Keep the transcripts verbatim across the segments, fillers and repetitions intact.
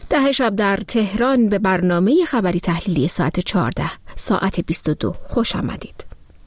ده شب در تهران به برنامه خبری تحلیلی ساعت چهارده، ساعت بیست و دو خوش آمدید.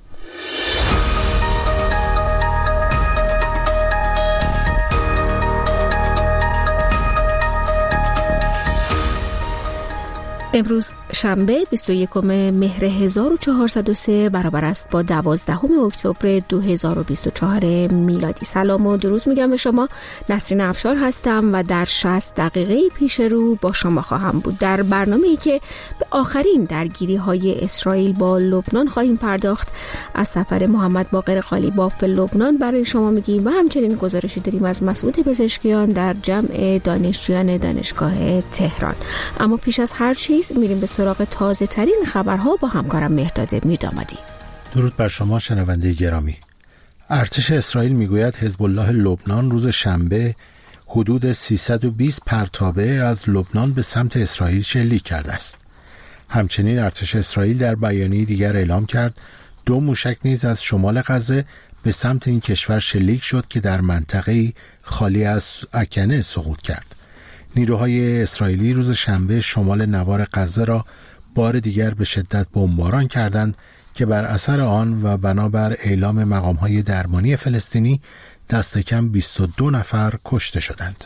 امروز شنبه بیست و یکم مهر هزار و چهارصد و سه برابر است با دوازدهم اکتبر دو هزار و بیست و چهار میلادی. سلام و درود میگم به شما. نسرین افشار هستم و در شصت دقیقه پیش رو با شما خواهم بود در برنامه‌ای که به آخرین درگیری های اسرائیل با لبنان خواهیم پرداخت. از سفر محمد باقر قالیباف به لبنان برای شما میگیم و همچنین گزارشی داریم از مسعود پزشکیان در جمع دانشجویان دانشگاه تهران. اما پیش از هر چیز میریم به سراغ تازه ترین خبرها با همکارم مهرداد میردامادی. درود بر شما شنونده گرامی. ارتش اسرائیل میگوید حزب الله لبنان روز شنبه حدود سیصد و بیست پرتابه از لبنان به سمت اسرائیل شلیک کرده است. همچنین ارتش اسرائیل در بیانیه دیگر اعلام کرد دو موشک نیز از شمال غزه به سمت این کشور شلیک شد که در منطقه‌ای خالی از اکنه سقوط کرد. نیروهای اسرائیلی روز شنبه شمال نوار غزه را بار دیگر به شدت بمباران کردند که بر اثر آن و بنابر اعلام مقام‌های درمانی فلسطینی دست کم بیست و دو نفر کشته شدند.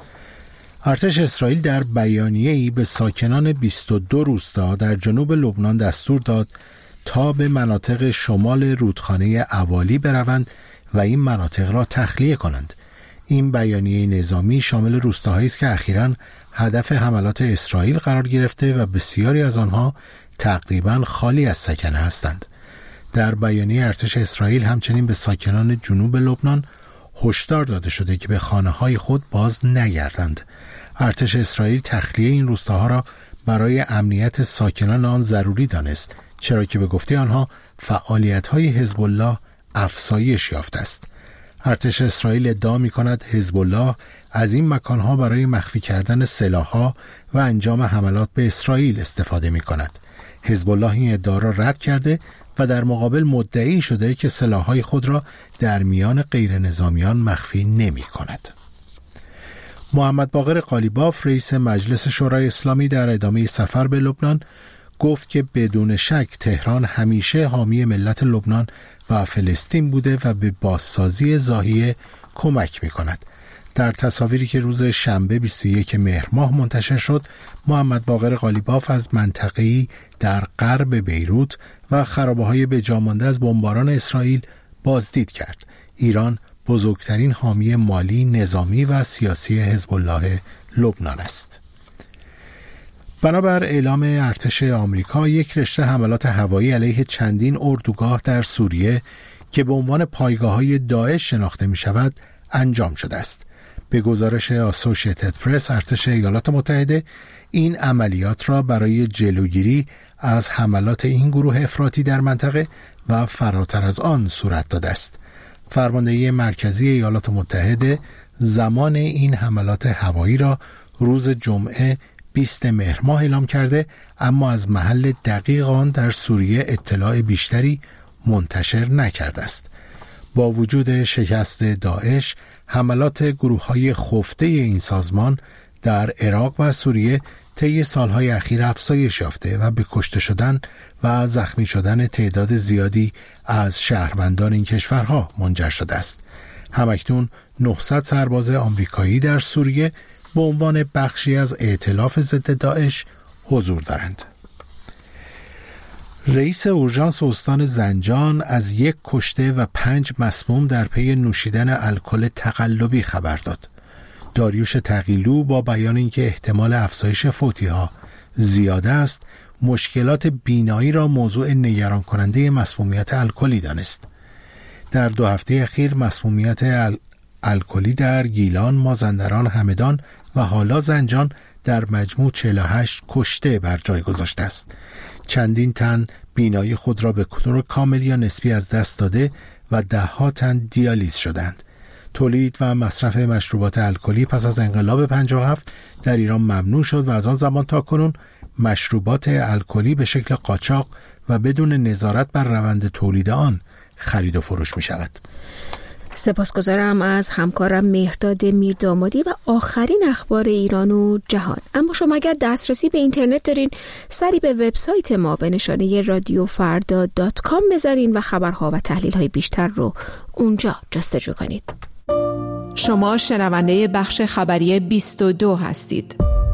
ارتش اسرائیل در بیانیه‌ای به ساکنان بیست و دو روستا در جنوب لبنان دستور داد تا به مناطق شمال رودخانه اوالی بروند و این مناطق را تخلیه کنند. این بیانیه نظامی شامل روستاهایی است که اخیراً هدف حملات اسرائیل قرار گرفته و بسیاری از آنها تقریباً خالی از سکنه هستند. در بیانیه ارتش اسرائیل همچنین به ساکنان جنوب لبنان هشدار داده شده که به خانه‌های خود باز نگردند. ارتش اسرائیل تخلیه این روستاها را برای امنیت ساکنان آن ضروری دانست، چرا که به گفته آنها فعالیت‌های حزب الله افزایش یافته است. ارتش اسرائیل ادعا می‌کند حزب الله از این مکانها برای مخفی کردن سلاح‌ها و انجام حملات به اسرائیل استفاده می‌کند. حزب الله این ادعا را رد کرده و در مقابل مدعی شده که سلاح‌های خود را در میان غیر نظامیان مخفی نمی‌کند. محمد باقر قالیباف رئیس مجلس شورای اسلامی در ادامه سفر به لبنان گفت که بدون شک تهران همیشه حامی ملت لبنان و فلسطین بوده و به بازسازی ضاحیه کمک می‌کند. در تصاویری که روز شنبه بیست و یکم مهر ماه منتشر شد، محمد باقر قالیباف از منطقه‌ای در غرب بیروت و خرابه‌های بجامانده از بمباران اسرائیل بازدید کرد. ایران بزرگترین حامی مالی، نظامی و سیاسی حزب الله لبنان است. بنابر اعلام ارتش آمریکا، یک رشته حملات هوایی علیه چندین اردوگاه در سوریه که به عنوان پایگاه‌های داعش شناخته می‌شود انجام شده است. به گزارش اسوسییتد پرس، ارتش ایالات متحده این عملیات را برای جلوگیری از حملات این گروه افراطی در منطقه و فراتر از آن صورت داده است. فرماندهی مرکزی ایالات متحده زمان این حملات هوایی را روز جمعه بیست مهر ماه اعلام کرده، اما از محل دقیق آن در سوریه اطلاع بیشتری منتشر نکرده است. با وجود شکست داعش، حملات گروه‌های خفته این سازمان در عراق و سوریه طی سالهای اخیر افزایش یافته و به کشته شدن و زخمی شدن تعداد زیادی از شهروندان این کشورها منجر شده است. همکنون نهصد سرباز آمریکایی در سوریه به عنوان بخشی از ائتلاف ضد داعش حضور دارند. رئیس اورژانس استان زنجان از یک کشته و پنج مسموم در پی نوشیدن الکل تقلبی خبر داد. داریوش تقیلو با بیان اینکه احتمال افزایش فوتی‌ها زیاده است، مشکلات بینایی را موضوع نگران کننده مسمومیت الکلی دانست. در دو هفته اخیر مسمومیت ال... الکلی در گیلان، مازندران، همدان و حالا زنجان در مجموع چهل و هشت کشته بر جای گذاشته است. چندین تن بینایی خود را به طور کامل یا نسبی از دست داده و ده ها تن دیالیز شدند. تولید و مصرف مشروبات الکلی پس از انقلاب پنجاه و هفت در ایران ممنوع شد و از آن زمان تا کنون مشروبات الکلی به شکل قاچاق و بدون نظارت بر روند تولید آن خرید و فروش می شود. سپاسگزارم از همکارم مهرداد میردامادی و آخرین اخبار ایران و جهان. اما شما اگر دسترسی به اینترنت دارین، سری به وبسایت ما به نشانه رادیو فردا دات کام بزنین و خبرها و تحلیل‌های بیشتر رو اونجا جستجو کنید. شما شنونده بخش خبری بیست و دو هستید.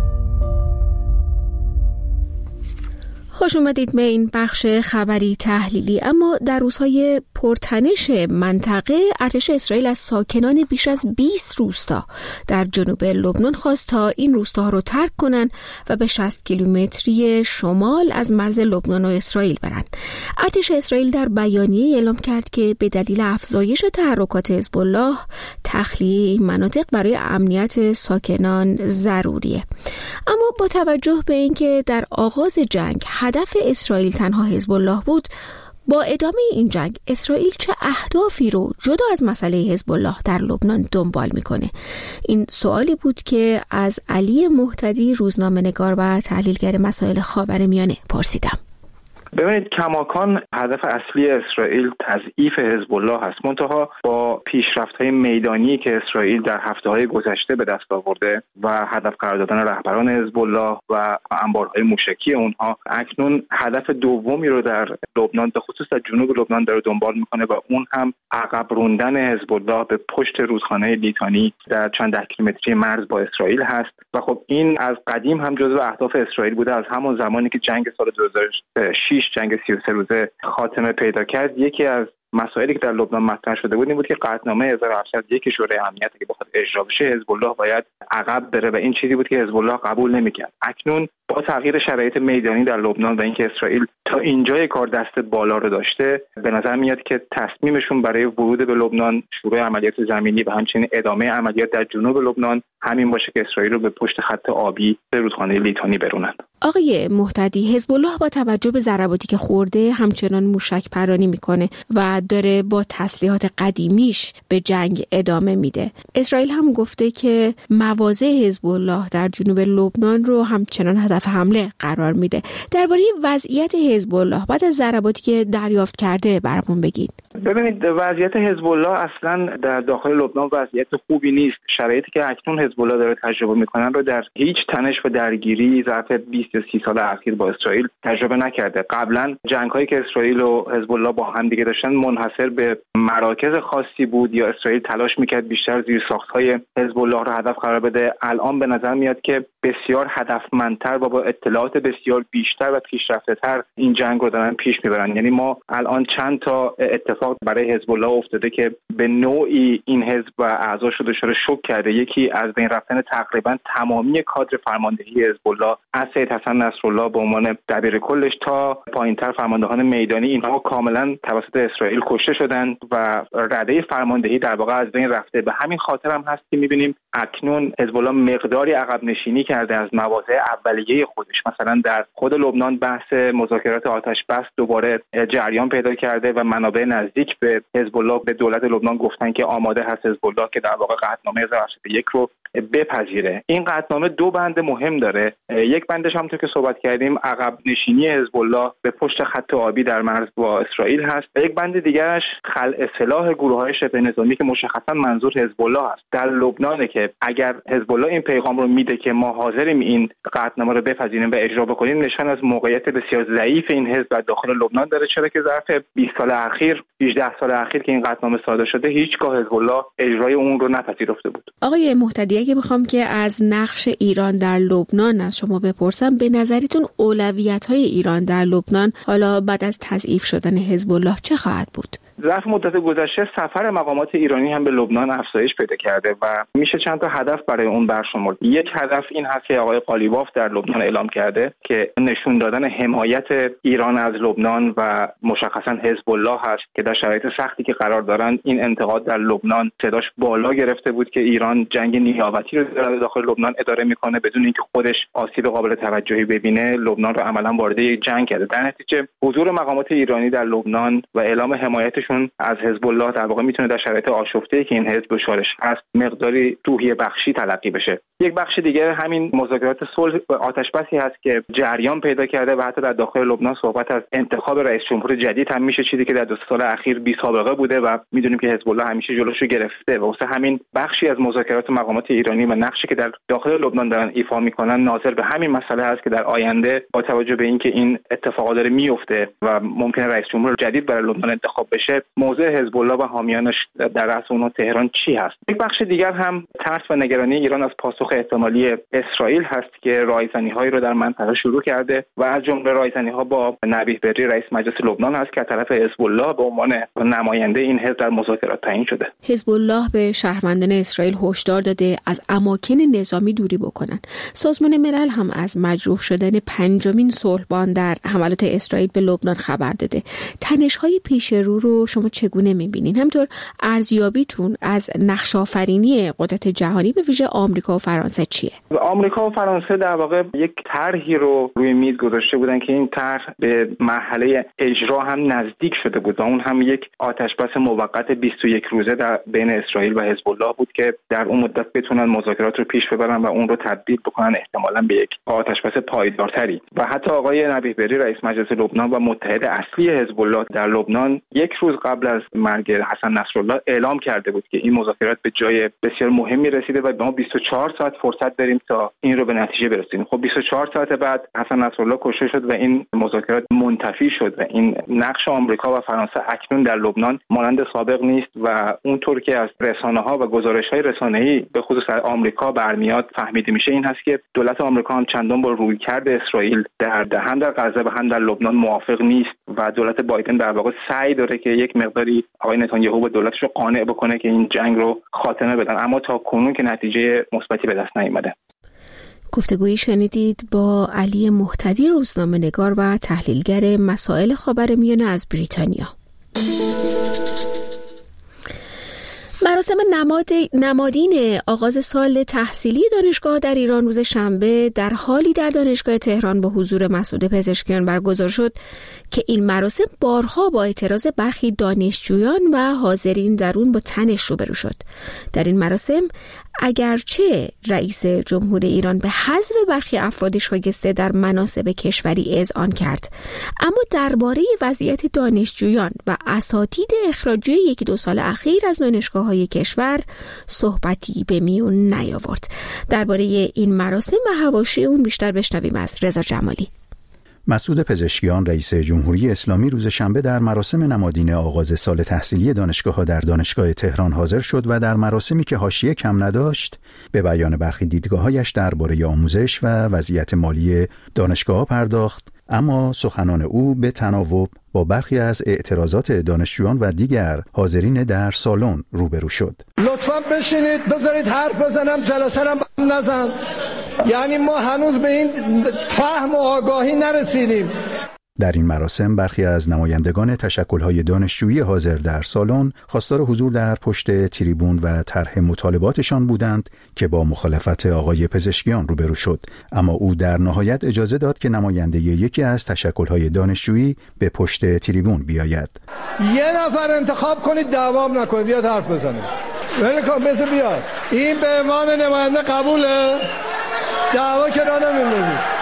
خوش اومدید به این بخش خبری تحلیلی. اما در روزهای پرتنش منطقه، ارتش اسرائیل از ساکنان بیش از بیست روستا در جنوب لبنان خواست تا این روستاها رو ترک کنن و به شصت کیلومتری شمال از مرز لبنان و اسرائیل برن. ارتش اسرائیل در بیانیه اعلام کرد که به دلیل افزایش تحرکات حزب الله، تخلیه این مناطق برای امنیت ساکنان ضروریه. اما با توجه به اینکه در آغاز جنگ هدف اسرائیل تنها حزب الله بود، با ادامه این جنگ اسرائیل چه اهدافی رو جدا از مسئله حزب الله در لبنان دنبال میکنه؟ این سوالی بود که از علی مهتدی، روزنامه‌نگار و تحلیلگر مسائل خاورمیانه پرسیدم. ببینید، کماکان هدف اصلی اسرائیل تضعیف حزب الله هست، منتها با پیشرفت‌های میدانی که اسرائیل در هفته‌های گذشته به دست آورده و هدف قرار دادن رهبران حزب الله و انبارهای موشکی اونها، اکنون هدف دومی رو در لبنان، به خصوص در جنوب لبنان، داره دنبال میکنه و اون هم عقب روندن حزب الله به پشت رودخانه لیتانی در چند ده کیلومتری مرز با اسرائیل هست. و خب این از قدیم هم جزو اهداف اسرائیل بوده. از همون زمانی که جنگ سال دو هزار و شش، جنگ سی و سه روزه خاتمه پیدا کرد، یکی از مسائلی که در لبنان مطرح شده بود این بود که قطعنامه هزار و هفتصد و یک شورای امنیت که بخواد اجرا بشه، حزب الله باید عقب بره و این چیزی بود که حزب الله قبول نمی‌کرد. اکنون با تغییر شرایط میدانی در لبنان و اینکه اسرائیل تا اینجای کار دست بالا رو داشته، به نظر میاد که تصمیمشون برای ورود به لبنان، شروع عملیات زمینی و همچنین ادامه عملیات در جنوب لبنان همین باشه که اسرائیل رو به پشت خط آبی به رودخانه لیتانی برونند. آقای مهتدی، حزب الله با توجه به ضرباتی که خورده همچنان موشک پرانی میکنه و داره با تسلیحات قدیمیش به جنگ ادامه میده. اسرائیل هم گفته که مواضع حزب الله در جنوب لبنان رو همچنان هدف حمله قرار میده. درباره وضعیت حزب الله بعد از ضرباتی که دریافت کرده برامون بگید. ببینید، وضعیت حزب الله اصلا در داخل لبنان وضعیت خوبی نیست. شرایطی که اکنون حزب الله داره تجربه میکنن رو در هیچ تنش و درگیری ظرف بیست یا سی سال اخیر با اسرائیل تجربه نکرده. قبلا جنگ‌هایی که اسرائیل و حزب الله با هم دیگه داشتن منحصر به مراکز خاصی بود یا اسرائیل تلاش میکرد بیشتر زیرساخت‌های حزب الله رو هدف قرار بده. الان به نظر میاد که بسیار هدفمندتر و با اطلاعات بسیار بیشتر و پیشرفته‌تر این جنگ رو دارن پیش میبرن. یعنی ما الان چند تا اتفاق برای حزب الله افتاده که به نوعی این حزب و اعضاش رو دچار شوک کرده. یکی از بین رفتن تقریبا تمامی کادر فرماندهی حزب الله، از سید حسن نصرالله به عنوان دبیر کلش تا پایینتر فرماندهان میدانی، اینها کاملا توسط اسرائیل کشته شدند و رده فرماندهی در واقع از بین رفته. به همین خاطر هم هست که می‌بینیم اکنون حزب الله مقداری عقب نشینی کرده از مواضع اولیه خودش. مثلا در خود لبنان بحث مذاکرات آتش بس دوباره جریان پیدا کرده و منابع نزدیک به حزب الله به دولت لبنان گفتن که آماده هست حزب الله که در واقع قطعنامه هزار و هفتصد و یک رو بپذیره. این قطعنامه دو بند مهم داره. یک بندش همونطور که صحبت کردیم عقب نشینی حزب الله به پشت خط آبی در مرز با اسرائیل هست. یک بند دیگرش خلع سلاح گروه‌های شبه نظامی که مشخصا منظور حزب الله است. در لبنانه که اگر حزب الله این پیغام رو میده که ما حاضریم این قطعنامه رو بپذیریم و اجرا بکنیم، نشان از موقعیت بسیار ضعیف این حزب در داخل لبنان داره، چرا که ظرف بیست سال اخیر، هجده سال اخیر که این قطعنامه صادر شده، هیچگاه حزب الله اجرای اون رو نپذیرفته بود. آقای مهتدی، اگه بخوام که از نقش ایران در لبنان از شما بپرسم، به نظرتون اولویت‌های ایران در لبنان حالا بعد از تضعیف شدن حزب الله چه خواهد بود؟ ظرف مدت گذشته سفر مقامات ایرانی هم به لبنان افزایش پیدا کرده و میشه چند تا هدف برای اون برشمرد. یک هدف این هست که آقای قالیباف در لبنان اعلام کرده که نشون دادن حمایت ایران از لبنان و مشخصا حزب الله هست که در شرایط سختی که قرار دارن این انتقاد در لبنان صداش بالا گرفته بود که ایران جنگ نیابتی رو در داخل لبنان اداره میکنه بدون اینکه خودش آسیب قابل توجهی ببینه. لبنان رو عملا وارد یک جنگ کرده. در نتیجه حضور مقامات ایرانی در لبنان و اعلام حمایت خودشون از حزب الله در واقع میتونه در شرایط آشفته‌ای که این حزب دچارش هست مقداری روحیه بخشی تلقی بشه. یک بخش دیگر همین مذاکرات صلح و آتشبسی هست که جریان پیدا کرده و حتی در داخل لبنان صحبت از انتخاب رئیس جمهور جدید هم میشه، چیزی که در دو سال اخیر بی سابقه بوده و میدونیم که حزب الله همیشه جلوشو گرفته و واسه همین بخشی از مذاکرات مقامات ایرانی و نقشی که در داخل لبنان دارن ایفا میکنن ناظر به همین مسئله هست که در آینده با توجه به اینکه این اتفاقات داره میفته و ممکنه رئیس جمهور جدید برای لبنان انتخاب بشه، موضع حزب الله و حامیانش در رأس اونها تهران چی هست. یک بخش دیگر هم ترس و نگرانی ایران از پاسخ احتمالی اسرائیل هست که رایزنی‌هایی رو در منطقه شروع کرده و از جمله رایزنی‌ها با نبیه بری رئیس مجلس لبنان هست که از طرف حزب الله به عنوان نماینده این حزب در مذاکرات تعیین شده. حزب الله به شهروندان اسرائیل هشدار داده از اماکن نظامی دوری بکنن. سازمان ملل هم از مجروح شدن پنجمین صلحبان در حملات اسرائیل به لبنان خبر داده. تنش‌های پیش رو رو شما چگونه می‌بینین؟ همینطور ارزیابیتون از نقش آفرینی قدرت جهانی به ویژه آمریکا و فرانسه چیه؟ آمریکا و فرانسه در واقع یک طرحی رو روی میز گذاشته بودن که این طرح به مرحله اجرا هم نزدیک شده بود و اون هم یک آتشبس موقت بیست و یک روزه در بین اسرائیل و حزب الله بود که در اون مدت بتونن مذاکرات رو پیش ببرن و اون رو تبدیل بکنن احتمالاً به یک آتشبس پایدارتری. و حتی آقای نبیه بری رئیس مجلس لبنان و متحد اصلی حزب الله در لبنان یک روز قبل از مرگ حسن نصرالله اعلام کرده بود که این مذاکرات به جای بسیار مهمی رسیده و ما بیست و چهار ساعت فرصت داریم تا این رو به نتیجه برسونیم. خب بیست و چهار ساعت بعد حسن نصرالله کشته شد و این مذاکرات منتفی شد و این نقش آمریکا و فرانسه اکنون در لبنان مانند سابق نیست و اونطور که از رسانه‌ها و گزارش‌های رسانه‌ای به خصوص آمریکا برمیاد فهمیده میشه این هست که دولت آمریکا هم چندان با رویکرد اسرائیل در هم در غزه و هم در لبنان موافق نیست و دولت بایدن در واقع سعی داره که یک مقداری آقای نتانیاهو و دولتش رو قانع بکنه که این جنگ رو خاتمه بدن، اما تا کنون که نتیجه مثبتی به دست نیامده. گفتگویی شنیدید با علی مهتدی، روزنامه‌نگار و تحلیلگر مسائل خاورمیانه از بریتانیا. مراسم نماد نمادین آغاز سال تحصیلی دانشگاه در ایران روز شنبه در حالی در دانشگاه تهران با حضور مسعود پزشکیان برگزار شد که این مراسم بارها با اعتراض برخی دانشجویان و حاضرین در اون با تنش روبرو شد. در این مراسم اگرچه رئیس جمهور ایران به حذف برخی افراد شایسته در مناصب کشوری اذعان کرد، اما درباره وضعیت دانشجویان و اساتید اخراجی یکی دو سال اخیر از دانشگاه‌های کشور صحبتی به میون نیاورد. درباره این مراسم و حواشی اون بیشتر بشنویم از رضا جمالی. مسعود پزشکیان رئیس جمهوری اسلامی روز شنبه در مراسم نمادین آغاز سال تحصیلی دانشگاه‌ها در دانشگاه تهران حاضر شد و در مراسمی که حاشیه کم نداشت به بیان برخی دیدگاه‌هایش درباره آموزش و وضعیت مالی دانشگاه‌ها پرداخت، اما سخنان او به تناوب با برخی از اعتراضات دانشجویان و دیگر حاضرین در سالن روبرو شد. لطفاً بشینید، بذارید حرف بزنم، جلسه هم نزن. یعنی ما هنوز به این فهم و آگاهی نرسیدیم. در این مراسم برخی از نمایندگان تشکل‌های دانشجویی حاضر در سالن خواستار حضور در پشت تریبون و طرح مطالباتشان بودند که با مخالفت آقای پزشکیان روبرو شد، اما او در نهایت اجازه داد که نماینده یکی از تشکل‌های دانشجویی به پشت تریبون بیاید. یه نفر انتخاب کنید، دعوام نکنید، بیاد حرف بزنه. ولی کامل بیاد. این به عنوان نماینده قبوله؟ دعوا که را نمی‌کنید.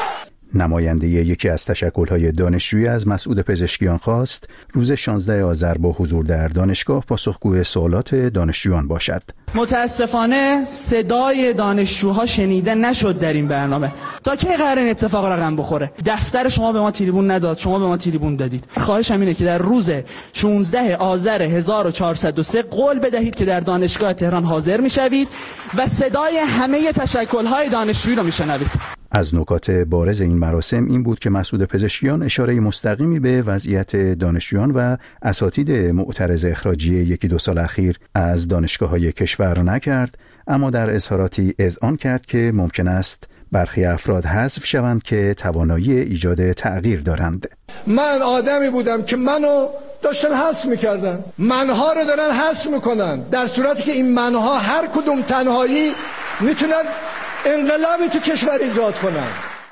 نماینده یکی از تشکل‌های دانشجویی از مسعود پزشکیان خواست روز شانزده آذر با حضور در دانشگاه پاسخگوی سوالات دانشجویان باشد. متاسفانه صدای دانشجوها شنیده نشد در این برنامه. تا کی قرار این اتفاق رقم بخوره؟ دفتر شما به ما تریبون نداد، شما به ما تریبون دادید. خواهشم اینه که در روز شانزده آذر هزار و چهارصد و سه قول بدهید که در دانشگاه تهران حاضر میشوید و صدای همه تشکل‌های دانشجویی رو میشنوید. از نکات بارز این مراسم این بود که مسعود پزشکیان اشاره مستقیمی به وضعیت دانشجویان و اساتید معترض اخراجی یکی دو سال اخیر از دانشگاه‌های کشور نکرد، اما در اظهاراتی اذعان کرد که ممکن است برخی افراد حذف شوند که توانایی ایجاد تغییر دارند. من آدمی بودم که منو داشتن حذف میکردن، منها رو دارن حذف میکنن، در صورتی که این منها هر کدوم تنهایی میتونن انقلابی تو کشور ایجاد کنن.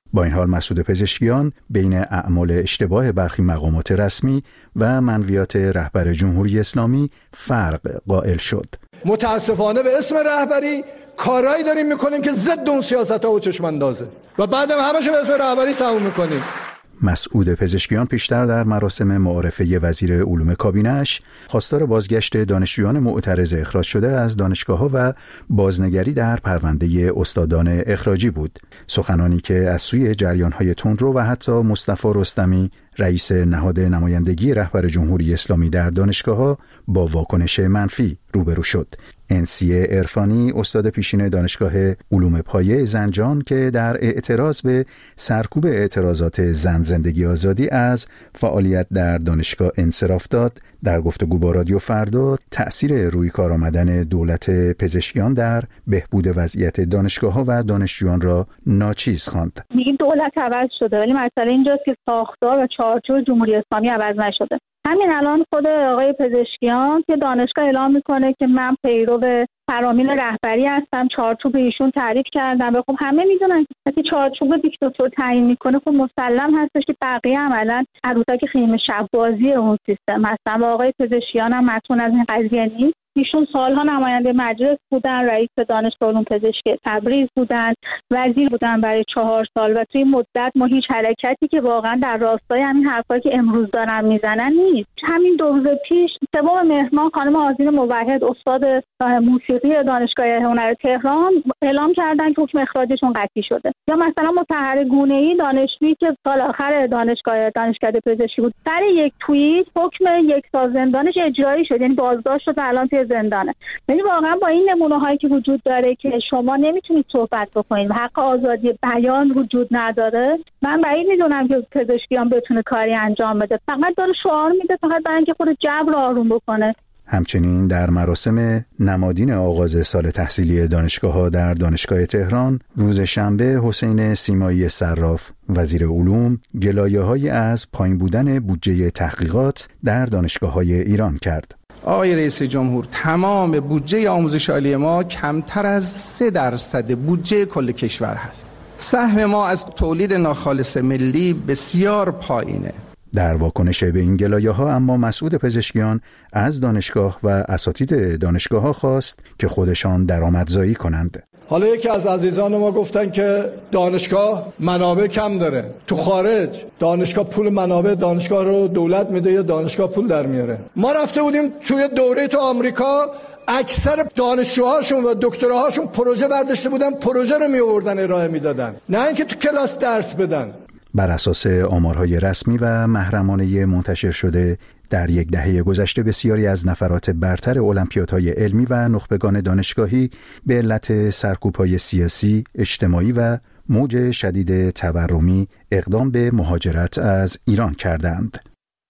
با این حال مسعود پزشکیان بین اعمال اشتباه برخی مقامات رسمی و منویات رهبر جمهوری اسلامی فرق قائل شد. متاسفانه به اسم رهبری کارایی داریم میکنیم که ضد اون سیاست‌ها و چشم‌اندازه و بعدم همه‌شو به اسم رهبری تموم میکنیم. مسعود پزشکیان پیشتر در مراسم معارفه وزیر علوم کابینه‌اش خواستار بازگشت دانشجویان معترض اخراج شده از دانشگاه‌ها و بازنگری در پرونده استادان اخراجی بود. سخنانی که از سوی جریان‌های تندرو و حتی مصطفی رستمی رئیس نهاد نمایندگی رهبر جمهوری اسلامی در دانشگاه‌ها با واکنش منفی روبرو شد. انسیه عرفانی استاد پیشین دانشگاه علوم پایه زنجان که در اعتراض به سرکوب اعتراضات زن زندگی آزادی از فعالیت در دانشگاه انصراف داد، در گفتگو با رادیو فردا تأثیر روی کار آمدن دولت پزشکیان در بهبود وضعیت دانشگاه‌ها و دانشجویان را ناچیز خواند. میگیم دولت عوض شده ولی مسئله اینجاست که ساختار و چارچوب جمهوری اسلامی عوض نشده. همین الان خود آقای پزشکیان که دانشگاه اعلام میکنه که من پیرو فرامین رهبری هستم، چارچوب ایشون تعریف کردم. خب همه میدونن که چارچوب دیکتاتور تعیین میکنه، خب مسلم هستش که بقیه عملا عروسک خیمه شب بازی اون سیستم هستن و آقای پزشکیان هم مسئول از این قضیه نیست. ایشون سالها نماینده مجلس بودن، رئیس دانشگاه علوم پزشکی تبریز بودن، وزیر بودن برای چهار سال و توی مدت ما هیچ حرکتی که واقعا در راستای همین حرفایی که امروز دارن میزنن نیست. همین دو روز پیش سوم مهر ماه خانم آذین موحد استاد موسیقی دانشگاه هنر تهران اعلام کردن که حکم اخراجشون قطعی شده. یا مثلا مطهر گونه‌ای دانشجویی که سال آخر دانشگاه دانشکده پزشکی بود، سر یک توییت حکم یک سال زندانش اجرایی شد، یعنی بازداشت شد و الان توی زندانه. یعنی واقعا با این نمونه هایی که وجود داره که شما نمیتونید صحبت بکنید و حق آزادی بیان وجود نداره، من بعید میدونم که پزشکیان بتونه کاری انجام بده. فقط داره شعار میده، فقط برای اینکه خود جبر رو آروم بکنه. همچنین در مراسم نمادین آغاز سال تحصیلی دانشگاه‌ها در دانشگاه تهران روز شنبه حسین سیمایی صراف وزیر علوم گلایه‌هایی از پایین بودن بودجه تحقیقات در دانشگاه‌های ایران کرد. آقای رئیس جمهور، تمام بودجه آموزش عالی ما کمتر از سه درصد بودجه کل کشور هست. سهم ما از تولید ناخالص ملی بسیار پایینه. در واکنش به این گلایه‌ها اما مسعود پزشکیان از دانشگاه و اساتید دانشگاه‌ها خواست که خودشان درآمدزایی کنند. حالا یکی از عزیزان ما گفتن که دانشگاه منابع کم داره. تو خارج دانشگاه پول منابع دانشگاه رو دولت میده یا دانشگاه پول در میاره. ما رفته بودیم توی دوره تو آمریکا، اکثر دانشجوهاشون و دکتراهاشون پروژه برداشته بودن، پروژه رو می آوردن ارائه میدادن، نه اینکه تو کلاس درس بدن. بر اساس آمارهای رسمی و محرمانه منتشر شده در یک دهه گذشته بسیاری از نفرات برتر المپیادهای علمی و نخبگان دانشگاهی به علت سرکوب‌های سیاسی، اجتماعی و موج شدید تورمی اقدام به مهاجرت از ایران کردند.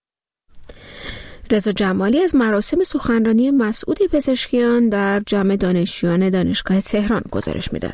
رضا جمالی از مراسم سخنرانی مسعود پزشکیان در جمع دانشجویان دانشگاه تهران گزارش می‌داد.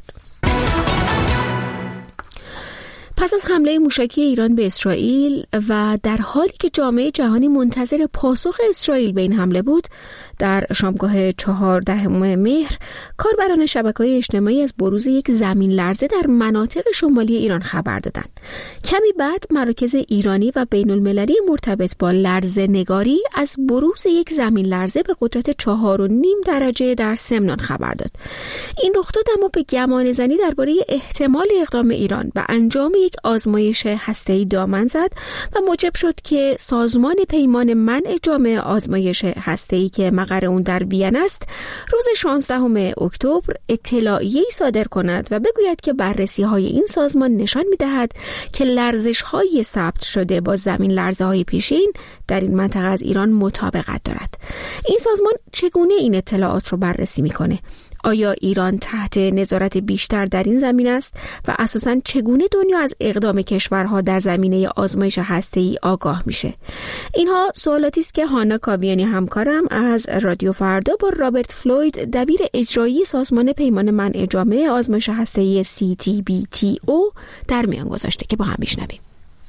پس از حمله موشکی ایران به اسرائیل و در حالی که جامعه جهانی منتظر پاسخ اسرائیل به این حمله بود، در شامگاه چهاردهم مهر کاربران شبکه‌های اجتماعی از بروز یک زمین لرزه در مناطق شمالی ایران خبر دادند. کمی بعد مراکز ایرانی و بین المللی مرتبط با لرزه نگاری از بروز یک زمین لرزه به قدرت چهار و نیم درجه در سمنان خبر داد. این رخ داد اما به گمان زنی درباره احتمال اقدام ایران و انجام یک آزمایش هسته‌ای دامن زد و موجب شد که سازمان پیمان منع جامع آزمایش هسته‌ای که مقر اون در وین است روز شانزدهم اکتبر اطلاعیه‌ای صادر کند و بگوید که بررسی‌های این سازمان نشان می‌دهد که لرزش‌های ثبت شده با زمین لرزه‌های پیشین در این منطقه از ایران مطابقت دارد. این سازمان چگونه این اطلاعات رو بررسی می‌کنه؟ آیا ایران تحت نظارت بیشتر در این زمین است و اساساً چگونه دنیا از اقدام کشورها در زمینه آزمایش هسته‌ای آگاه میشه؟ اینها سوالاتی است که هانا کاویانی همکارم از رادیو فردا با رابرت فلوید دبیر اجرایی سازمان پیمان منع جامع آزمایش هسته‌ای سی تی بی تی او در میان گذاشته که با هم بشنویم.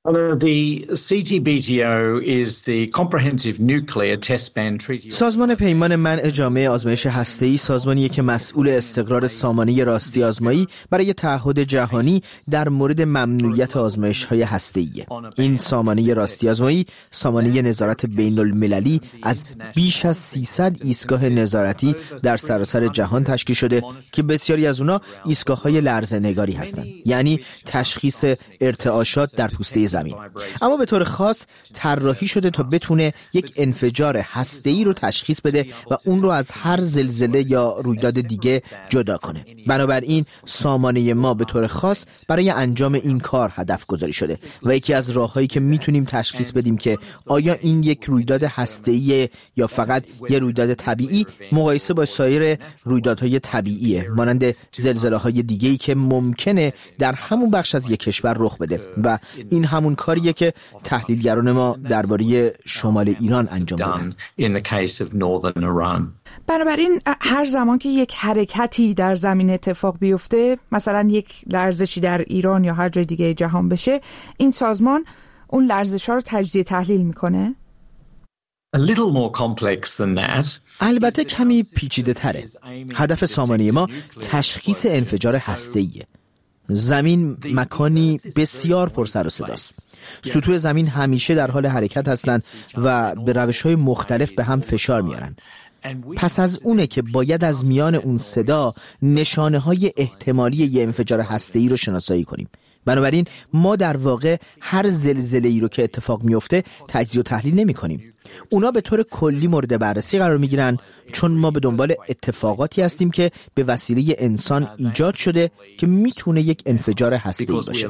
سازمان پیمان منع جامع آزمایش هسته‌ای سازمانیه که مسئول استقرار سامانه راستی آزمایی برای تعهد جهانی در مورد ممنوعیت آزمایش‌های هسته‌ایه. این سامانه راستی آزمایی سامانه نظارت بین المللی از بیش از سیصد ایستگاه نظارتی در سراسر جهان تشکیل شده که بسیاری از اونا ایستگاه‌های لرزه‌نگاری هستند، یعنی تشخیص ارتعاشات در پوسته زمین. اما به طور خاص طراحی شده تا بتونه یک انفجار هسته‌ای رو تشخیص بده و اون رو از هر زلزله یا رویداد دیگه جدا کنه. بنابراین سامانه ما به طور خاص برای انجام این کار هدف گذاری شده و یکی از راه‌هایی که میتونیم تشخیص بدیم که آیا این یک رویداد هسته‌ای یا فقط یه رویداد طبیعی مقایسه با سایر رویدادهای طبیعیه، مانند زلزله‌های دیگه‌ای که ممکنه در همون بخش از یک کشور رخ بده و این همون کاریه که تحلیلگران ما درباره شمال ایران انجام دادن. بنابراین هر زمان که یک حرکتی در زمین اتفاق بیفته، مثلا یک لرزشی در ایران یا هر جای دیگه جهان بشه، این سازمان اون لرزش‌ها رو تجزیه تحلیل میکنه؟ البته کمی پیچیده تره. هدف سامانه ما تشخیص انفجار هسته‌ایه. زمین مکانی بسیار پر سر و صداست. سطوح زمین همیشه در حال حرکت هستند و به روش‌های مختلف به هم فشار میارن. پس از اونه که باید از میان اون صدا نشانه‌های احتمالی یه انفجار هسته‌ای رو شناسایی کنیم. بنابراین ما در واقع هر زلزله‌ای رو که اتفاق میفته تجزیه و تحلیل نمی‌کنیم. اونا به طور کلی مورد بررسی قرار میگیرن چون ما به دنبال اتفاقاتی هستیم که به وسیله انسان ایجاد شده که میتونه یک انفجار هسته‌ای باشه.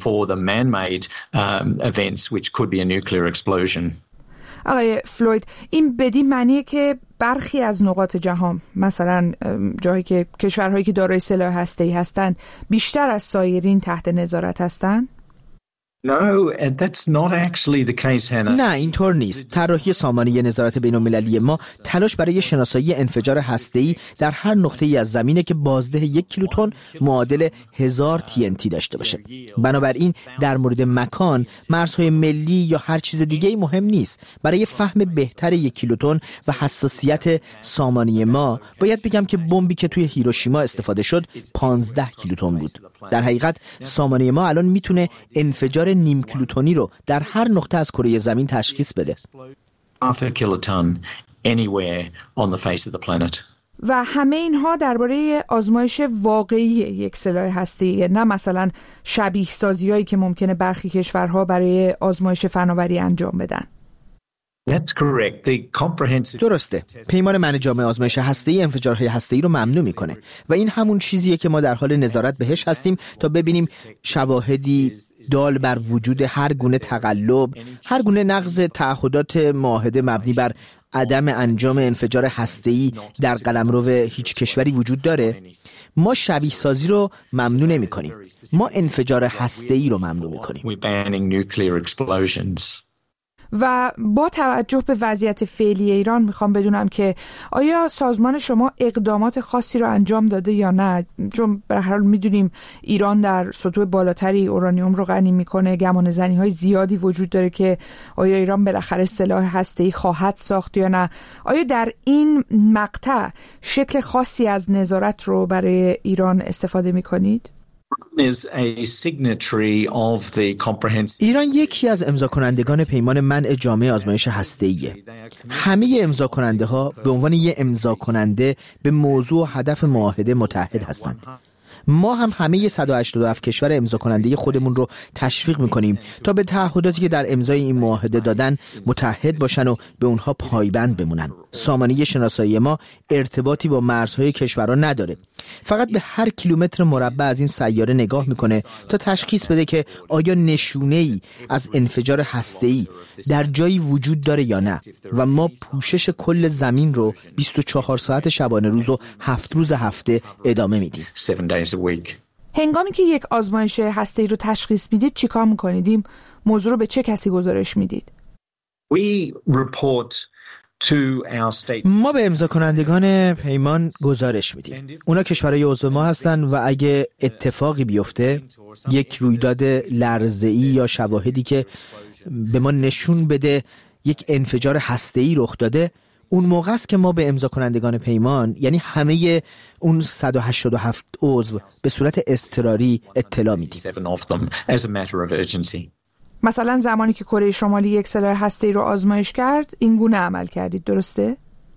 آقای فلوید، این بدین معنیه که برخی از نقاط جهان، مثلا جایی که کشورهایی که دارای سلاح هسته‌ای هستند، بیشتر از سایرین تحت نظارت هستند؟ No, that's not actually the case, Hannah. نه اینطور نیست. طراحی سامانه نظارت بین‌المللی ما تلاش برای شناسایی انفجار هسته‌ای در هر نقطه‌ای از زمینه که بازده یک کیلوتن معادل هزار تی ان تی داشته باشه. بنابراین در مورد مکان، مرزهای ملی یا هر چیز دیگه‌ای مهم نیست. برای فهم بهتر یک کیلوتن و حساسیت سامانه ما باید بگم که بمبی که توی هیروشیما استفاده شد پانزده کیلوتن بود. در حقیقت سامانه ما الان میتونه انفجار نیم کیلوتنی رو در هر نقطه از کره زمین تشخیص بده. و همه اینها درباره آزمایش واقعی یک سلاح هسته‌ای، نه مثلا شبیه سازی‌هایی که ممکنه برخی کشورها برای آزمایش فناوری انجام بدن. درسته. پیمان منع جامع آزمایش هسته‌ای انفجارهای هسته‌ای رو ممنوع میکنه و این همون چیزیه که ما در حال نظارت بهش هستیم تا ببینیم شواهدی دال بر وجود هر گونه تقلب، هر گونه نقض تعهدات معاهده مبنی بر عدم انجام انفجار هسته‌ای در قلمرو هیچ کشوری وجود داره. ما شبیه سازی رو ممنوع نمی‌کنیم. ما انفجار هسته‌ای رو ممنوع می‌کنیم. و با توجه به وضعیت فعلی ایران میخوام بدونم که آیا سازمان شما اقدامات خاصی رو انجام داده یا نه؟ چون به هر حال میدونیم ایران در سطوح بالاتری اورانیوم رو غنی میکنه، گمان زنی های زیادی وجود داره که آیا ایران بالاخره سلاح هسته‌ای خواهد ساخت یا نه. آیا در این مقطع شکل خاصی از نظارت رو برای ایران استفاده میکنید؟ ایران یکی از امضا کنندگان پیمان منع جامع آزمایش هسته‌ایه. همه امضا کننده ها به عنوان یک امضا کننده به موضوع و هدف معاهده متحد هستند. ما هم همه صد و هشتاد و هفت کشور امضا کننده خودمون رو تشویق میکنیم تا به تعهداتی که در امضای این معاهده دادن متحد باشن و به اونها پایبند بمونن. سامانه شناسایی ما ارتباطی با مرزهای کشورها نداره. فقط به هر کیلومتر مربع از این سیاره نگاه میکنه تا تشخیص بده که آیا نشونه‌ای از انفجار هسته‌ای در جایی وجود داره یا نه و ما پوشش کل زمین رو بیست و چهار ساعت شبانه روز و هفت روز هفته ادامه میدیم. هنگامی که یک آزمایش هسته‌ای رو تشخیص میدید چیکار میکنید؟ موضوع رو به چه کسی گزارش میدید؟ We report ما به امضا کنندگان پیمان گزارش میدیم. اونا کشورهای عضو ما هستن و اگه اتفاقی بیفته، یک رویداد لرزه‌ای یا شواهدی که به ما نشون بده یک انفجار هسته‌ای رخ داده، اون موقع است که ما به امضا کنندگان پیمان، یعنی همه اون صد و هشتاد و هفت عضو، به صورت اضطراری اطلاع میدیم. مثلا زمانی که کره شمالی یک سلاح هسته‌ای رو آزمایش کرد، این گونه عمل کردید، درسته؟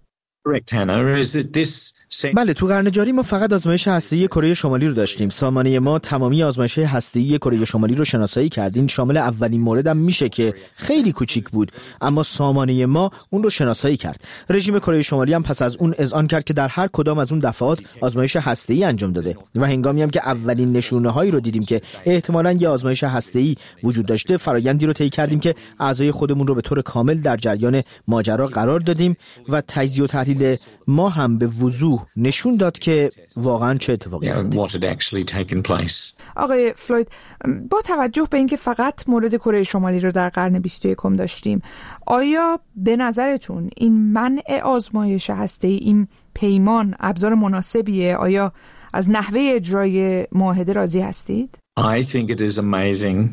بله، تو قرن جاری ما فقط آزمایش هسته‌ای کره شمالی رو داشتیم. سامانه ما تمامی آزمایش‌های هسته‌ای کره شمالی رو شناسایی کردیم. شامل اولین موردم میشه که خیلی کوچیک بود، اما سامانه ما اون رو شناسایی کرد. رژیم کره شمالی هم پس از اون اذعان کرد که در هر کدام از اون دفعات آزمایش هسته‌ای انجام داده و هنگامی هم که اولین نشونه‌هایی رو دیدیم که احتمالاً یه آزمایش هسته‌ای وجود داشته، فرآیندی رو طی کردیم که اعضای خودمون رو به طور کامل در جریان ماجرا قرار دادیم و تجزیه و تحلیل ما هم به وضوح نشون داد که واقعا چه اتفاقی افتاده. آقای فلوید، با توجه به اینکه فقط مورد کره شمالی رو در قرن بیست و یکم داشتیم، آیا به نظرتون این منع آزمایش هسته‌ای، این پیمان، ابزار مناسبیه؟ آیا از نحوه اجرای معاهده راضی هستید؟ I think it is amazing.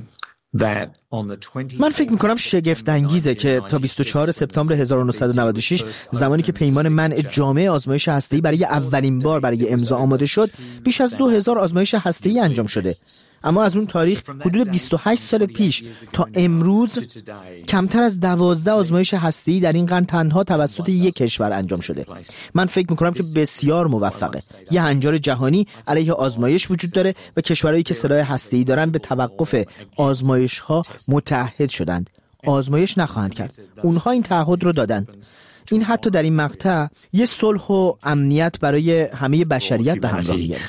من فکر میکنم شگفت انگیزه که تا بیست و چهارم سپتامبر هزار و نهصد و نود و شش، زمانی که پیمان منع جامع آزمایش هسته‌ای برای اولین بار برای امضا آماده شد، بیش از دو هزار آزمایش هسته‌ای انجام شده. اما از اون تاریخ حدود بیست و هشت سال پیش تا امروز کمتر از دوازده آزمایش هسته‌ای در این قرن تنها توسط یک کشور انجام شده. من فکر میکنم که بسیار موفقه. یه هنجار جهانی علیه آزمایش وجود داره و کشورهایی که سلاح هسته‌ای دارن به توقف آزمایش‌ها متعهد شدند. آزمایش نخواهند کرد. اونها این تعهد رو دادند. این حتی در این مقطع یه صلح و امنیت برای همه بشریت به همراه میاره.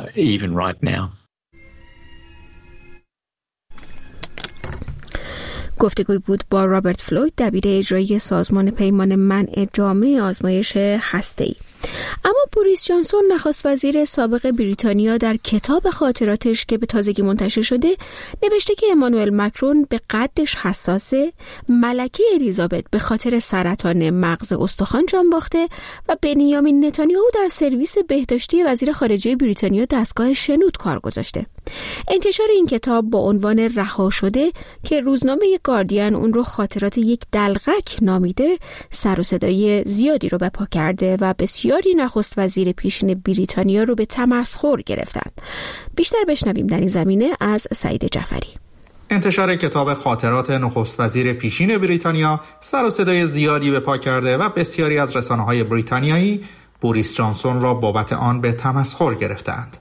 گفتگوی بود با رابرت فلوید، دبیر اجرایی سازمان پیمان منع جامع آزمایش هسته‌ای. اما بوریس جانسون، نخست وزیر سابق بریتانیا، در کتاب خاطراتش که به تازگی منتشر شده نوشته که امانوئل مکرون به قدش حساسه، ملکه الیزابت به خاطر سرطان مغز استخوان جان باخته و بنیامین نتانیاهو در سرویس بهداشتی وزیر خارجه بریتانیا دستگاه شنود کار گذاشته. انتشار این کتاب با عنوان رها شده که روزنامه گاردین اون رو خاطرات یک دلغک نامیده، سر و صدای زیادی رو بپا کرده و بسیاری نخست وزیر پیشین بریتانیا رو به تمسخر گرفتند. بیشتر بشنویم در این زمینه از سعید جعفری. انتشار کتاب خاطرات نخست وزیر پیشین بریتانیا سر و صدای زیادی به پا کرده و بسیاری از رسانه‌های بریتانیایی بوریس جانسون را بابت آن به تمسخر گرفتند.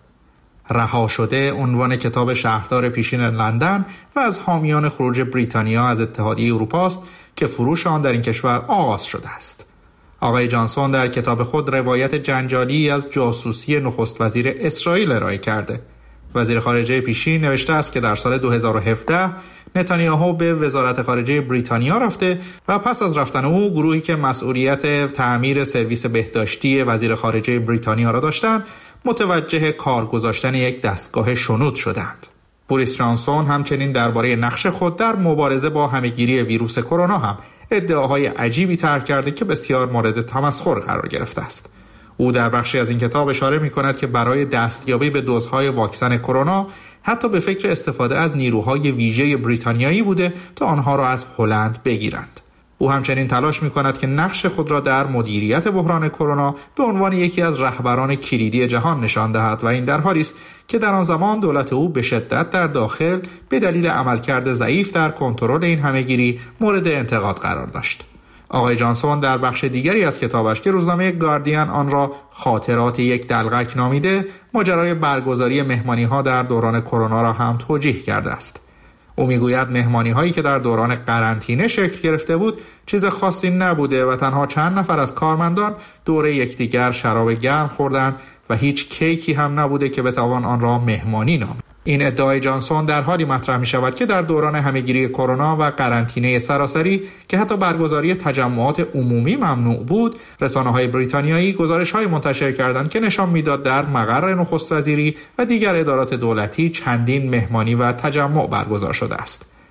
رها شده عنوان کتاب شهردار پیشین لندن و از حامیان خروج بریتانیا از اتحادیه اروپا است که فروش آن در این کشور آغاز شده است. آقای جانسون در کتاب خود روایت جنجالی از جاسوسی نخست وزیر اسرائیل ارائه کرده. وزیر خارجه پیشین نوشته است که در سال دو هزار و هفده نتانیاهو به وزارت خارجه بریتانیا رفته و پس از رفتن او گروهی که مسئولیت تعمیر سرویس بهداشتی وزیر خارجه بریتانیا را داشتند متوجه کار گذاشتن یک دستگاه شنود شدند. بوریس جانسون همچنین درباره نقش خود در مبارزه با همهگیری ویروس کرونا هم ادعاهای عجیبی طرح کرده که بسیار مورد تمسخر قرار گرفته است. او در بخشی از این کتاب اشاره می‌کند که برای دستیابی به دوزهای واکسن کرونا حتی به فکر استفاده از نیروهای ویژه بریتانیایی بوده تا آنها را از هلند بگیرند. او همچنین تلاش می‌کند که نقش خود را در مدیریت بحران کرونا به عنوان یکی از رهبران کلیدی جهان نشان دهد و این در حالی است که در آن زمان دولت او به شدت در داخل به دلیل عملکرد ضعیف در کنترل این همهگیری مورد انتقاد قرار داشت. آقای جانسون در بخش دیگری از کتابش که روزنامه گاردین آن را خاطرات یک دلغک نامیده، ماجرای برگزاری مهمانی‌ها در دوران کرونا را هم توجیه کرده است. او میگوید مهمانی‌هایی که در دوران قرنطینه شکل گرفته بود چیز خاصی نبوده و تنها چند نفر از کارمندان دور یکدیگر شراب گرم خوردند و هیچ کیکی هم نبوده که بتوان آن را مهمانی نامید. این ادعای جانسون در حالی مطرح می شود که در دوران همهگیری کرونا و قرنطینه سراسری که حتی برگزاری تجمعات عمومی ممنوع بود، رسانه‌های بریتانیایی گزارش‌های منتشر کردند که نشان می‌داد در مقر نخست وزیری و دیگر ادارات دولتی چندین مهمانی و تجمع برگزار شده است.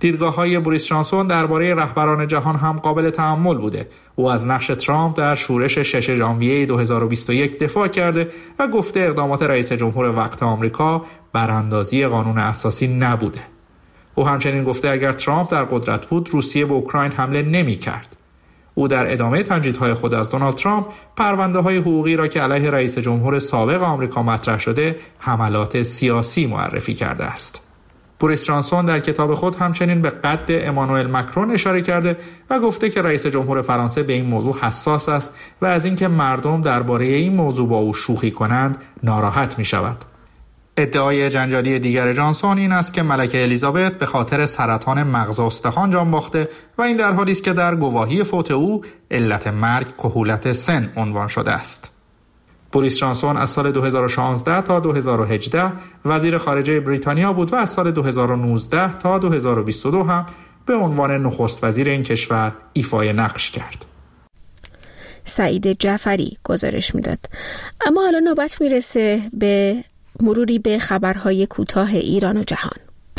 دیدگاه‌های بوریس جانسون درباره رهبران جهان هم قابل تأمل بوده. او از نقش ترامپ در شورش ششم ژانویه دو هزار و بیست و یک دفاع کرده و گفته اقدامات رئیس جمهور وقت آمریکا براندازی قانون اساسی نبوده. او همچنین گفته اگر ترامپ در قدرت بود روسیه به اوکراین حمله نمی‌کرد. او در ادامه تمجیدهای خود از دونالد ترامپ پرونده‌های حقوقی را که علیه رئیس جمهور سابق آمریکا مطرح شده حملات سیاسی معرفی کرده است. بوریس جانسون در کتاب خود همچنین به قد امانوئل مکرون اشاره کرده و گفته که رئیس جمهور فرانسه به این موضوع حساس است و از اینکه مردم درباره این موضوع با او شوخی کنند ناراحت می شود. ادعای جنجالی دیگر جانسون این است که ملکه الیزابت به خاطر سرطان مغز و استخوان جان باخته و این در حالی است که در گواهی فوت او علت مرگ کهولت سن عنوان شده است. بوریس جانسون از سال دو هزار و شانزده تا دو هزار و هجده وزیر خارجه بریتانیا بود و از سال دو هزار و نوزده تا دو هزار و بیست و دو هم به عنوان نخست وزیر این کشور ایفای نقش کرد. سعید جعفری گزارش میداد. اما حالا نوبت میرسه به مروری به خبرهای کوتاه ایران و جهان.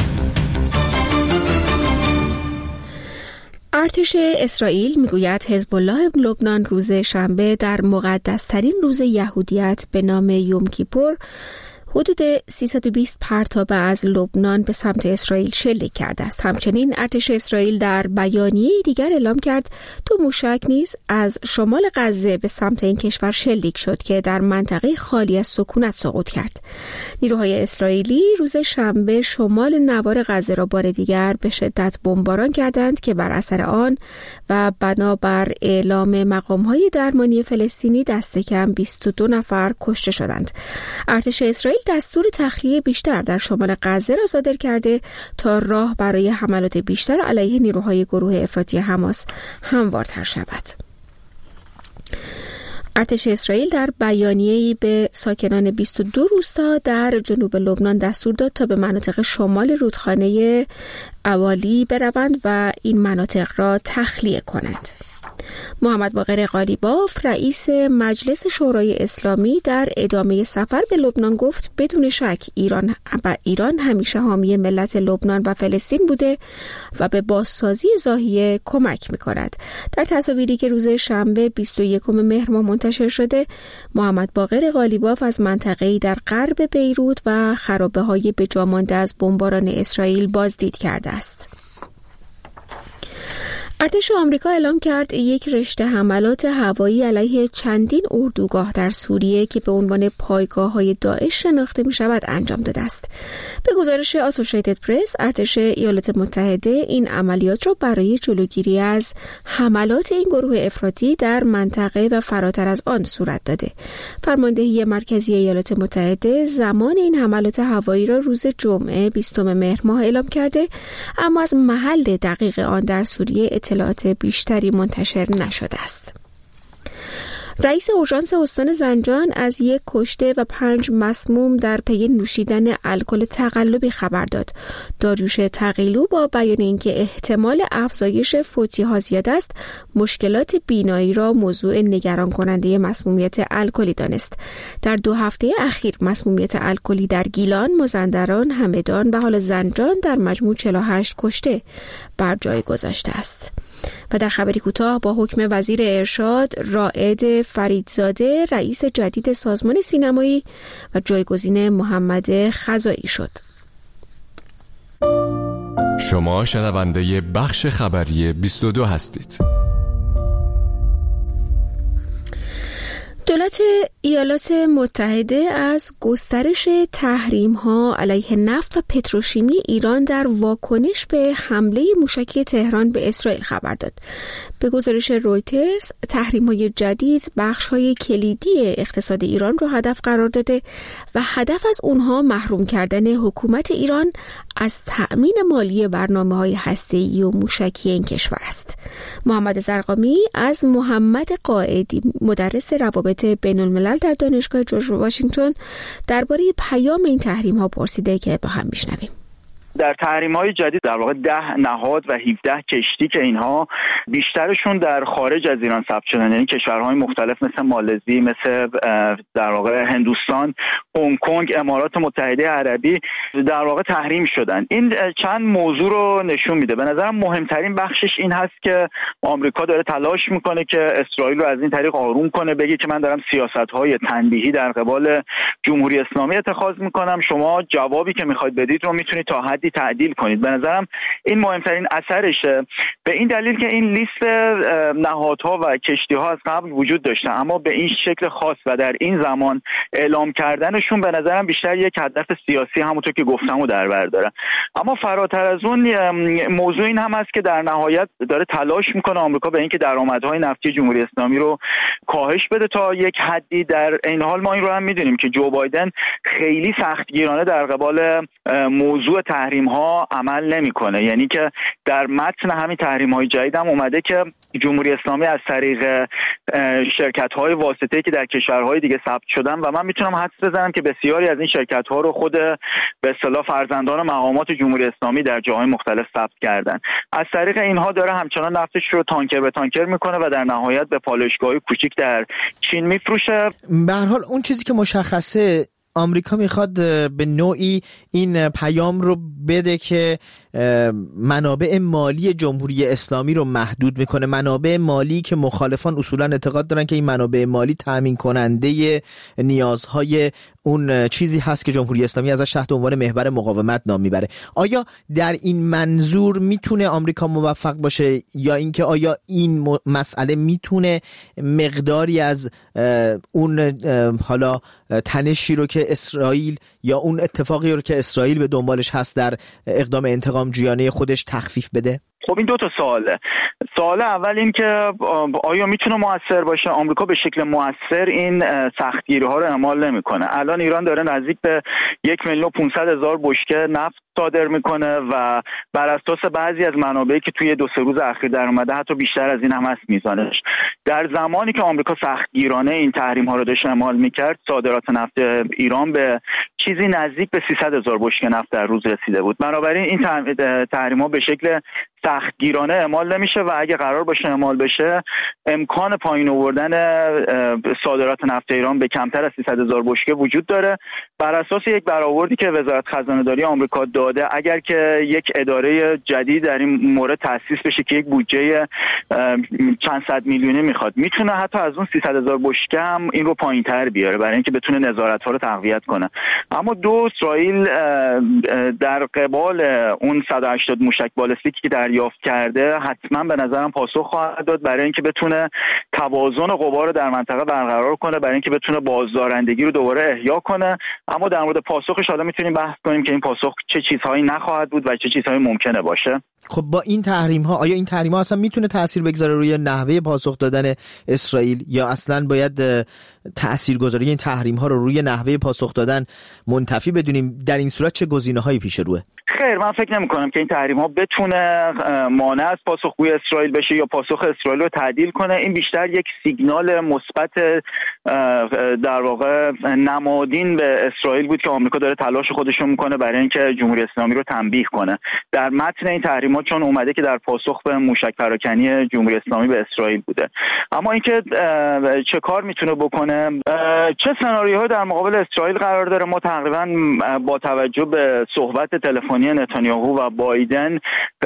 ارتش اسرائیل میگوید حزب الله لبنان روز شنبه در مقدس‌ترین روز یهودیت به نام یوم کیپور حدود سیصد و بیست پرتابه از لبنان به سمت اسرائیل شلیک کرده است. همچنین ارتش اسرائیل در بیانیه دیگر اعلام کرد دو موشک نیز از شمال غزه به سمت این کشور شلیک شد که در منطقه خالی از سکونت سقوط کرد. نیروهای اسرائیلی روز شنبه شمال نوار غزه را بار دیگر به شدت بمباران کردند که بر اثر آن و بنابر اعلام مقام‌های درمانی فلسطینی دست کم بیست و دو نفر کشته شدند. ارتش اسرائیل دستور تخلیه بیشتر در شمال غزه را صادر کرده تا راه برای حملات بیشتر علیه نیروهای گروه افراطی حماس هموارتر شود. ارتش اسرائیل در بیانیه‌ای به ساکنان بیست و دو روستا در جنوب لبنان دستور داد تا به مناطق شمال رودخانه اوالی بروند و این مناطق را تخلیه کنند. محمد باقر قالیباف رئیس مجلس شورای اسلامی در ادامه سفر به لبنان گفت بدون شک ایران و ایران همیشه حامی ملت لبنان و فلسطین بوده و به بازسازی ضاحیه کمک می‌کند. در تصاویری که روز شنبه بیست و یکم مهر ماه منتشر شده، محمد باقر قالیباف از منطقه‌ای در غرب بیروت و خرابه‌های به جا مانده از بمباران اسرائیل بازدید کرده است. ارتش آمریکا اعلام کرد یک رشته حملات هوایی علیه چندین اردوگاه در سوریه که به عنوان پایگاه‌های داعش شناخته می‌شود انجام داده است. به گزارش آسوشیتد پرس، ارتش ایالات متحده این عملیات را برای جلوگیری از حملات این گروه افراطی در منطقه و فراتر از آن صورت داده. فرماندهی مرکزی ایالات متحده زمان این حملات هوایی را روز جمعه بیستم مهر ماه اعلام کرده، اما از محل دقیق آن در سوریه اطلاعات بیشتری منتشر نشده است. رئیس اورژانس استان زنجان از یک کشته و پنج مسموم در پی نوشیدن الکل تقلبی خبر داد. داریوش تقیلو با بیان اینکه احتمال افزایش فوتی‌ها زیاد است، مشکلات بینایی را موضوع نگران کننده مسمومیت الکلی دانست. در دو هفته اخیر مسمومیت الکلی در گیلان، مازندران، همدان و حال زنجان در مجموع چهل و هشت کشته بر جای گذاشته است. و در خبری کوتاه با حکم وزیر ارشاد رائد فریدزاده رئیس جدید سازمان سینمایی و جایگزین محمد خزائی شد. شما شنونده بخش خبری بیست و دو هستید. دولت ایالات متحده از گسترش تحریم‌ها علیه نفت و پتروشیمی ایران در واکنش به حمله موشکی تهران به اسرائیل خبر داد. به گزارش رویترز، تحریم‌های جدید بخش‌های کلیدی اقتصاد ایران را هدف قرار داده و هدف از اونها محروم کردن حکومت ایران از تأمین مالی برنامه‌های هسته‌ای و موشکی این کشور است. محمد زرقامی از محمد قائدی، مدرس روابط بین‌الملل در دانشگاه جورج واشنگتن، درباره پیام این تحریم‌ها پرسیده که با هم میشنویم. در تحریم‌های جدید در واقع ده نهاد و هفده کشتی که اینها بیشترشون در خارج از ایران ثبت شدن، یعنی کشورهای مختلف مثل مالزی، مثل در واقع هندوستان، هنگ کنگ، امارات متحده عربی در واقع تحریم شدن. این چند موضوع رو نشون میده. به نظرم مهمترین بخشش این هست که آمریکا داره تلاش میکنه که اسرائیل رو از این طریق آروم کنه، بگه که من دارم سیاست‌های تنبیهی در قبال جمهوری اسلامی اتخاذ میکنم، شما جوابی که میخواید بدید رو میتونید تا حدی تعدیل کنید. به نظرم این مهمترین اثرشه، به این دلیل که این لیست نهادها و کشتی‌ها از قبل وجود داشته، اما به این شکل خاص و در این زمان اعلام کردنشون به نظرم بیشتر یک هدف سیاسی همونطور که گفتم رو در بر داره. اما فراتر از اون موضوع این هم هست که در نهایت داره تلاش میکنه آمریکا به اینکه درآمدهای نفتی جمهوری اسلامی رو کاهش بده تا یک حدی. در این حال ما این رو هم میدونیم که جو بایدن خیلی سختگیرانه در قبال موضوع تحریم ها عمل نمیکنه، یعنی که در متن همین تحریم های جدید هم اومده که جمهوری اسلامی از طریق شرکت های واسطه‌ای که در کشورهای دیگه ثبت شدن و من میتونم حدس بزنم که بسیاری از این شرکت ها رو خود به اصطلاح فرزندان مقامات جمهوری اسلامی در جاهای مختلف ثبت کردن، از طریق اینها داره همچنان نفتش رو تانکر به تانکر میکنه و در نهایت به پالایشگاه‌های کوچیک در چین میفروشه. به هر حال اون چیزی که مشخصه آمریکا میخواد به نوعی این پیام رو بده که منابع مالی جمهوری اسلامی رو محدود میکنه، منابع مالی که مخالفان اصولا اعتقاد دارن که این منابع مالی تامین کننده نیازهای اون چیزی هست که جمهوری اسلامی ازش تحت عنوان محور مقاومت نام میبره. آیا در این منظور میتونه آمریکا موفق باشه یا اینکه آیا این مسئله میتونه مقداری از اون حالا تنشی رو که اسرائیل یا اون اتفاقی رو که اسرائیل به دنبالش هست در اقدام انتقام جویانه خودش تخفیف بده؟ خب این دو تا سواله. سوال اول این که آیا میتونه مؤثر باشه؟ آمریکا به شکل مؤثر این سختگیری ها رو اعمال نمیکنه. الان ایران داره نزدیک به یک میلیون و پانصد هزار بشکه نفت صادر میکنه و بر اساس بعضی از منابعی که توی دو سه روز اخیر در اومده حتی بیشتر از این هم هست میزانش. در زمانی که آمریکا سختگیرانه این تحریم ها رو داشت اعمال میکرد، صادرات نفت ایران به چیزی نزدیک به سیصد هزار بشکه نفت در روز رسیده بود. بنابراین این تحریم ها به شکل سختگیرانه اعمال نمیشه و اگه قرار باشه اعمال بشه امکان پایین آوردن صادرات نفت ایران به کمتر از سیصد هزار بشکه وجود داره. بر اساس یک برآوردی که وزارت خزانه‌داری آمریکا داده، اگر که یک اداره جدید در این مورد تأسیس بشه که یک بودجه چند صد میلیونی میخواد، میتونه حتی از اون سیصد هزار بشکه هم این رو پایین‌تر بیاره برای اینکه بتونه نظارت‌ها رو تقویت کنه. اما دو اسرائیل در قبال اون صد و هشتاد موشک بالستیکی که دریافت کرده حتما به نظرم پاسخ خواهد داد برای اینکه بتونه توازن قوا رو در منطقه برقرار کنه، برای اینکه بتونه بازدارندگی رو دوباره احیا کنه. اما در مورد پاسخش حالا میتونیم بحث کنیم که این پاسخ چه چیزهایی نخواهد بود و چه چیزهایی ممکنه باشه. خب با این تحریم ها آیا این تحریم ها اصلا میتونه تاثیر بگذاره روی نحوه پاسخ دادن اسرائیل یا اصلا باید تاثیرگذاری این تحریم ها رو روی نحوه پاسخ دادن منتفی بدونیم؟ در این صورت چه گزینه‌هایی پیش روه؟ خیر، من فکر نمی کنم که این تحریم ها بتونه مانع از پاسخگویی اسرائیل بشه یا پاسخ اسرائیل رو تعدیل کنه. این بیشتر یک سیگنال مثبت در واقع نمادین به اسرائیل بود که آمریکا داره تلاش خودش رو میکنه برای اینکه جمهوری اسلامی رو تنبیه کنه. در متن این تحریم ها چون اومده که در پاسخ به موشک پراکنی جمهوری اسلامی به اسرائیل بوده. اما اینکه چه کار میتونه بکنه، چه سناریوهایی در مقابل اسرائیل قرار داره، ما تقریبا با توجه به صحبت تلفنی نتانیاهو و بایدن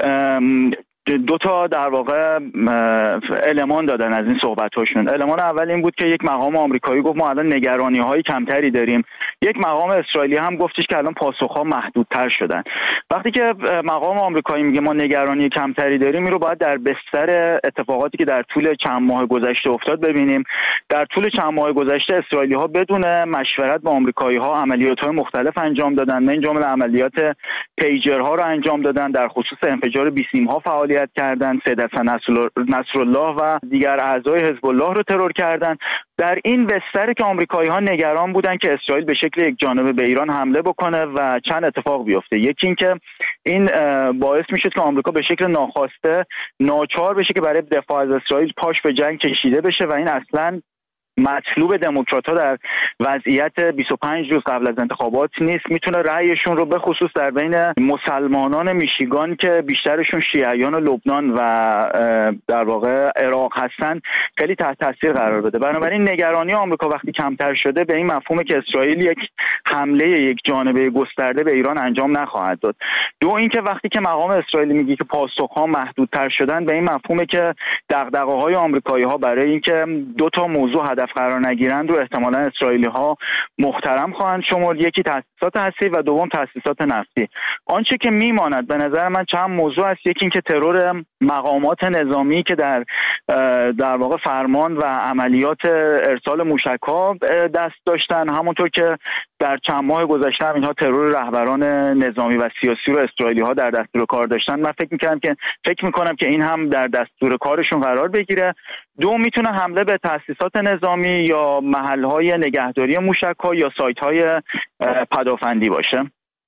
دو تا در واقع المان دادن از این صحبت‌هاشون. المان اول این بود که یک مقام آمریکایی گفت ما الان نگرانی‌های کمتری داریم. یک مقام اسرائیلی هم گفتش که الان پاسخ‌ها محدودتر شدن. وقتی که مقام آمریکایی میگه ما نگرانی کمتری داریم، این رو باید در بستر اتفاقاتی که در طول چند ماه گذشته افتاد ببینیم. در طول چند ماه گذشته اسرائیلی‌ها بدون مشورت با آمریکایی‌ها عملیات‌های مختلف انجام دادن. من جمله عملیات پیجرها رو انجام دادن، در خصوص انفجار بیسیم‌ها فعالیت کردن، سید حسن نصرالله و دیگر اعضای حزب الله رو ترور کردن. در این بستر که آمریکایی‌ها نگران بودن که اسرائیل به شکل یک جانبه به ایران حمله بکنه و چند اتفاق بیفته. یکی این که این باعث میشد که آمریکا به شکل ناخواسته ناچار بشه که برای دفاع از اسرائیل پاش به جنگ کشیده بشه و این اصلاً مطلوب دموکرات‌ها در وضعیت بیست و پنج روز قبل از انتخابات نیست. میتونه رأیشون رو به خصوص در بین مسلمانان میشیگان که بیشترشون شیعیان و لبنان و در واقع عراق هستن خیلی تحت تاثیر قرار بده. بنابراین نگرانی آمریکا وقتی کمتر شده به این مفهومه که اسرائیل یک حمله یک جانبه گسترده به ایران انجام نخواهد داد. دو اینکه وقتی که مقام اسرائیل میگه که پاسخ‌ها محدودتر شدن به این مفهومه که دغدغه‌های آمریکایی‌ها برای اینکه دو تا موضوع هدف قرار نگیرند رو احتمالاً اسرائیلی‌ها محترم خواهند شمرد، یکی تأسیسات هسته‌ای و دوم تأسیسات نفتی. آنچه که میماند به نظر من چند موضوع است. یکی اینکه ترور مقامات نظامی که در در واقع فرمان و عملیات ارسال موشک‌ها دست داشتن، همونطور که در چند ماه گذشته هم اینها ترور رهبران نظامی و سیاسی رو اسرائیلی‌ها در دستور کار داشتن. من فکر می‌کنم که فکر می‌کنم که این هم در دستور کارشون قرار بگیره. دو میتونه حمله به تأسیسات نظامی یا محل‌های نگهداری موشک‌ها یا سایت‌های پدافندی باشه.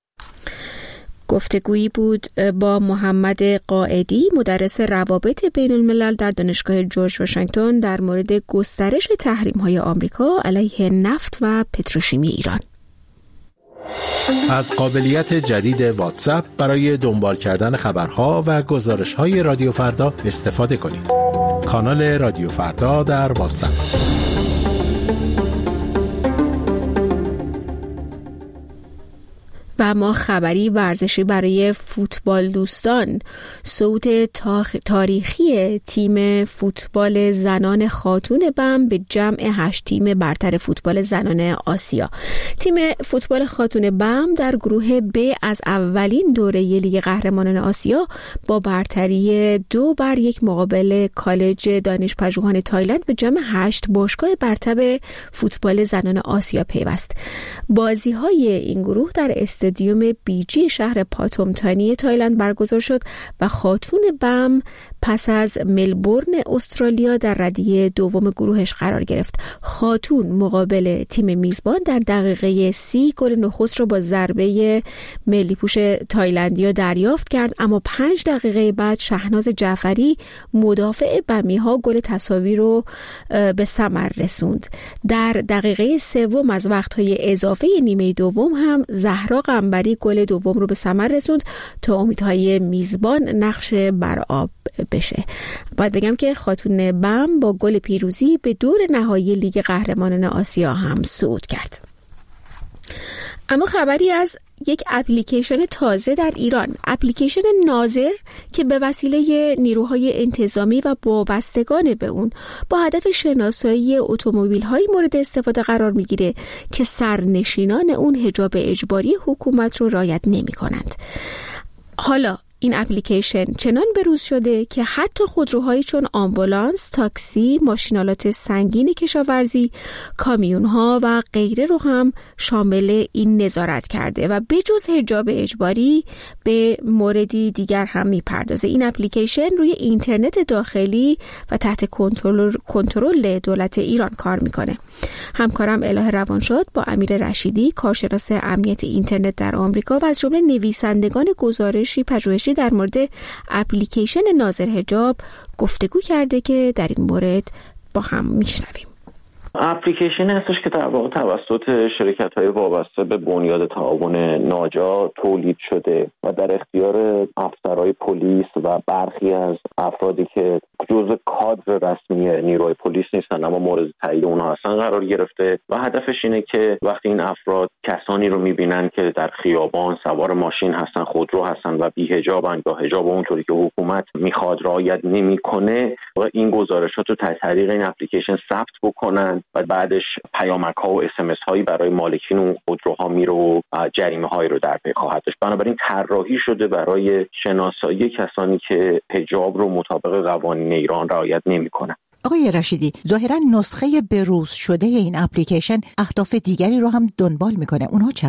گفتگویی بود با محمد قائدی، مدرس روابط بین الملل در دانشگاه جورج واشنگتن در مورد گسترش تحریم‌های آمریکا علیه نفت و پتروشیمی ایران. از قابلیت جدید واتساپ برای دنبال کردن خبرها و گزارش‌های رادیو فردا استفاده کنید. کانال رادیو فردا در واتساپ. و ما خبری ورزشی برای فوتبال دوستان. صعود تاریخی تیم فوتبال زنان خاتون بم به جمع هشت تیم برتر فوتبال زنان آسیا. تیم فوتبال خاتون بم در گروه ب از اولین دوره لیگ قهرمانان آسیا با برتری دو بر یک مقابل کالج دانشپژوهان تایلند به جمع هشت باشگاه برتر فوتبال زنان آسیا پیوست. بازی‌های این گروه در استادیوم بیجی شهر پاتومتانی تایلند برگزار شد و خاتون بم پس از ملبورن استرالیا در ردیه دوم گروهش قرار گرفت. خاتون مقابل تیم میزبان در دقیقه سی گل نخست را با ضربه ملی پوش تایلندیا دریافت کرد، اما پنج دقیقه بعد شهناز جعفری مدافع بمی ها گل تساوی رو به ثمر رسوند. در دقیقه سوم از وقت‌های اضافه نیمه دوم هم زهرا قنبری گل دوم رو به ثمر رسوند تا امیدهای میزبان نقش بر آب بشه. باید بگم که خاتون بم با گل پیروزی به دور نهایی لیگ قهرمانان آسیا هم صعود کرد. اما خبری از یک اپلیکیشن تازه در ایران، اپلیکیشن ناظر که به وسیله نیروهای انتظامی و وابستگان به اون با هدف شناسایی اتومبیل‌های مورد استفاده قرار میگیره که سرنشینان اون حجاب اجباری حکومت رو رعایت نمی‌کنند. حالا این اپلیکیشن چنان بروز شده که حتی خودروهایی چون آمبولانس، تاکسی، ماشینالات سنگین کشاورزی، کامیون‌ها و غیره رو هم شامل این نظارت کرده و بجز حجاب اجباری به موردی دیگر هم میپردازه. این اپلیکیشن روی اینترنت داخلی و تحت کنترل کنترل دولت ایران کار میکنه. همکارم الهه روانشاد با امیر رشیدی، کارشناس امنیت اینترنت در آمریکا و از جمله نویسندگان گزارشی پژوهشی در مورد اپلیکیشن ناظر حجاب گفتگو کرده که در این مورد با هم میشنویم. اپلیکیشن هستش که در واقع توسط شرکت‌های وابسته به بنیاد تعاون ناجا تولید شده و در اختیار افسرهای پلیس و برخی از افرادی که جزء کادر رسمی نیروی پلیس نیستن اما مورد تایید اونها هستن قرار گرفته و هدفش اینه که وقتی این افراد کسانی رو می‌بینن که در خیابان سوار ماشین هستن، خودرو هستن و بی‌حجابن یا حجاب اونطوری که حکومت می‌خواد رعایت نمی‌کنه و این گزارشات رو از طریق این اپلیکیشن ثبت بکنن و بعدش پیامک‌ها و اس ام اس هایی برای مالکین اون خودروها میره و جریمه‌هایی رو در پی خواهد داشت. بنابراین طراحی شده برای شناسایی کسانی که حجاب رو مطابق قوانین ایران رعایت نمی‌کنن. آقای رشیدی، ظاهراً نسخه بروز شده این اپلیکیشن اهداف دیگری رو هم دنبال میکنه. اونها چه هستن؟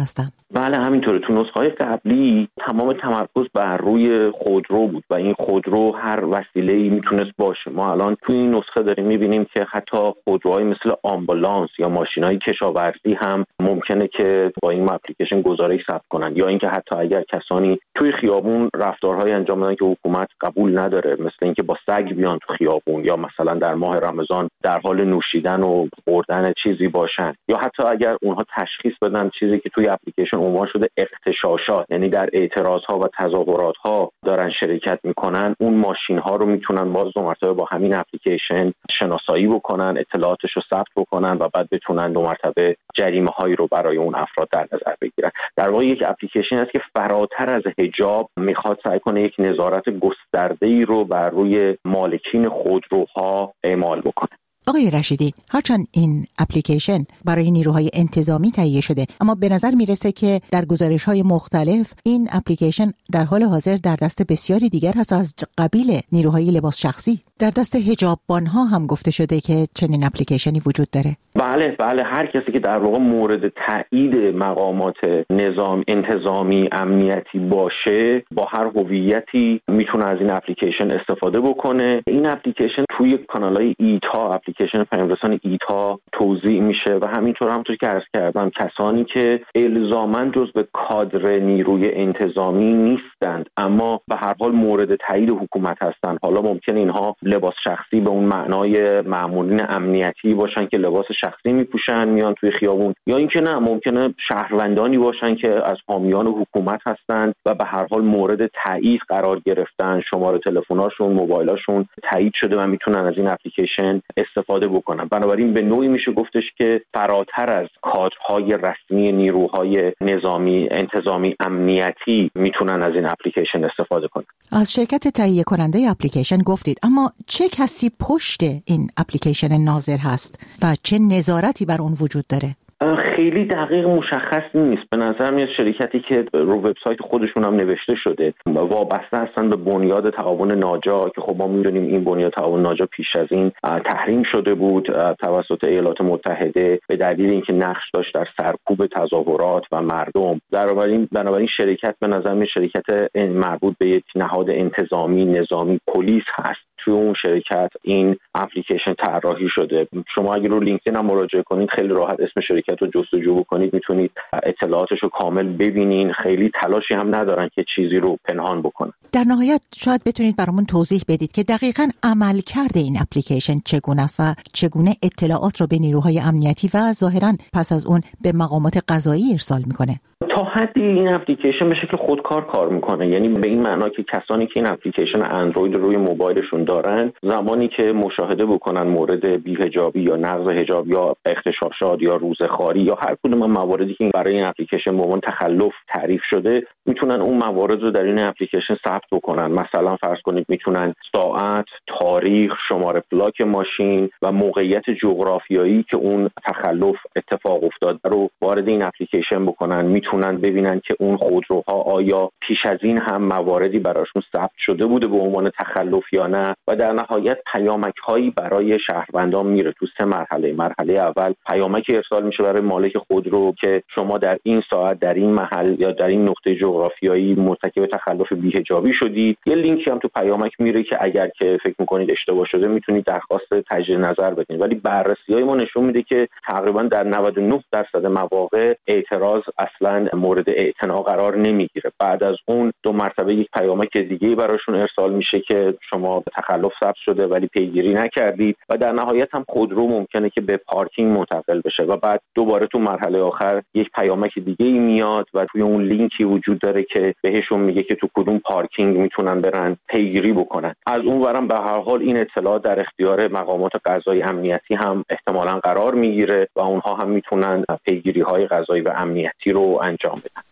بله همینطوره. تو نسخه‌های قبلی تمام تمرکز بر روی خودرو بود و این خودرو هر وسیله‌ای میتونست باشه. ما الان تو این نسخه داریم میبینیم که حتی خودروهای مثل آمبولانس یا ماشین‌های کشاورزی هم ممکنه که با این اپلیکیشن گزارش ثبت کنن، یا اینکه حتی اگر کسانی توی خیابون رفتارهای انجام بدن که حکومت قبول نداره، مثل اینکه با سگ بیان تو خیابون، یا مثلا در ماه رمضان در حال نوشیدن و خوردن چیزی باشن، یا حتی اگر اونها تشخیص بدن چیزی که توی اپلیکیشن عنوان شده اغتشاشات، یعنی در اعتراضها و تظاهرات‌ها دارن شرکت میکنن، اون ماشین‌ها رو میتونن باز دو مرتبه با همین اپلیکیشن شناسایی بکنن، اطلاعاتش رو ثبت بکنن و بعد بتونن دو مرتبه جریمه‌هایی رو برای اون افراد در نظر بگیرن. در واقع یک اپلیکیشن است که فراتر از حجاب میخواد سعی کنه یک نظارت گسترده‌ای رو بر روی مالکین خودروها اعمال بکنه. آقای رشیدی، هرچند این اپلیکیشن برای نیروهای انتظامی تهیه شده، اما به نظر میرسه که در گزارش‌های مختلف این اپلیکیشن در حال حاضر در دست بسیاری دیگر هست از قبیل نیروهای لباس شخصی. در دست حجاببان‌ها هم گفته شده که چنین اپلیکیشنی وجود داره. بله بله، هر کسی که در واقع مورد تایید مقامات نظام انتظامی امنیتی باشه با هر هویتی میتونه از این اپلیکیشن استفاده بکنه. این اپلیکیشن توی کانال‌های ایتا، اپلیکیشن پیام‌رسان ایتا توزیع میشه و همینطور همونطور که عرض کردم کسانی که الزاماً جزو کادر نیروی انتظامی نیستند اما به هر حال مورد تایید حکومت هستند، حالا ممکنه اینها لباس شخصی به اون معنای مامورین امنیتی باشن که لباس شخصی میپوشن میان توی خیابون، یا اینکه نه ممکنه شهروندانی باشن که از حامیان حکومت هستند و به هر حال مورد تایید قرار گرفتن، شماره تلفن‌هاشون، موبایلاشون تایید شده و میتونن از این اپلیکیشن استفاده بکنن. بنابراین به نوعی میشه گفتش که فراتر از کادرهای رسمی نیروهای نظامی انتظامی امنیتی میتونن از این اپلیکیشن استفاده کنن. از شرکت تهیه کننده اپلیکیشن گفتید، اما چه کسی پشت این اپلیکیشن ناظر هست و چه نظارتی بر اون وجود داره؟ خیلی دقیق مشخص نیست. به نظر میاد شرکتی که رو وبسایت خودشون هم نوشته شده وابسته هستن به بنیاد تعاون ناجا که خب ما میدونیم این بنیاد تعاون ناجا پیش از این تحریم شده بود توسط ایالات متحده به دلیل اینکه نقش داشت در سرکوب تظاهرات و مردم. بنابراین بنابراین شرکت به نظر میاد شرکت مربوط به یک نهاد انتظامی نظامی پلیس هست. توی اون شرکت این اپلیکیشن طراحی شده. شما اگه رو لینکدین هم مراجعه کنید خیلی راحت اسم شرکت رو جستجو بکنید، میتونید اطلاعاتش رو کامل ببینین. خیلی تلاشی هم ندارن که چیزی رو پنهان بکنن. در نهایت شاید بتونید برامون توضیح بدید که دقیقاً عملکرد این اپلیکیشن چگونه است و چگونه اطلاعات رو به نیروهای امنیتی و ظاهراً پس از اون به مقامات قضایی ارسال میکنه. تا حدی این اپلیکیشن به شکل خودکار کار میکنه، یعنی به این معنا که کسانی که این اپلیکیشن اندروید روی موبایلشون دارن زمانی که مشاهده بکنن مورد بی‌حجابی یا نقض حجاب یا اغتشاشات یا روزخواری یا هر کدوم از مواردی که برای این اپلیکیشن به عنوان تخلف تعریف شده میتونن اون موارد رو در این اپلیکیشن ثبت بکنن. مثلا فرض کنید میتونن ساعت، تاریخ، شماره پلاک ماشین و موقعیت جغرافیایی که اون تخلف اتفاق افتاده رو وارد این اپلیکیشن بکنن. میتونن ببینن که اون خودروها آیا پیش از این هم مواردی براشون ثبت شده بوده به عنوان تخلف یا نه، و در نهایت پیامک هایی برای شهروندان میره تو سه مرحله. مرحله اول پیامک ارسال میشه برای مالک خودرو که شما در این ساعت در این محل یا در این نقطه جغرافیایی مرتکب تخلف بی‌حجابی شدید. یه لینکی هم تو پیامک میره که اگر که فکر میکنید اشتباه شده میتونید درخواست تجدید نظر بدین. ولی بررسی‌های ما نشون میده که تقریبا در نود و نه درصد مواقع اعتراض اصلا مورد اعتنا قرار نمیگیره. بعد از اون دو مرتبه یک پیامک دیگه براشون ارسال میشه که شما تخلف ثبت شده ولی پیگیری نکردید، و در نهایت هم خودرو ممکنه که به پارکینگ منتقل بشه و بعد دوباره تو مرحله آخر یک پیامک دیگه ای میاد و توی اون لینکی وجود داره که بهشون میگه که تو کدوم پارکینگ میتونن برن پیگیری بکنن. از اون ورم به هر حال این اطلاعات در اختیار مقامات قضایی امنیتی هم احتمالاً قرار میگیره و اونها هم میتونن پیگیری‌های قضایی و امنیتی رو انجام بدن.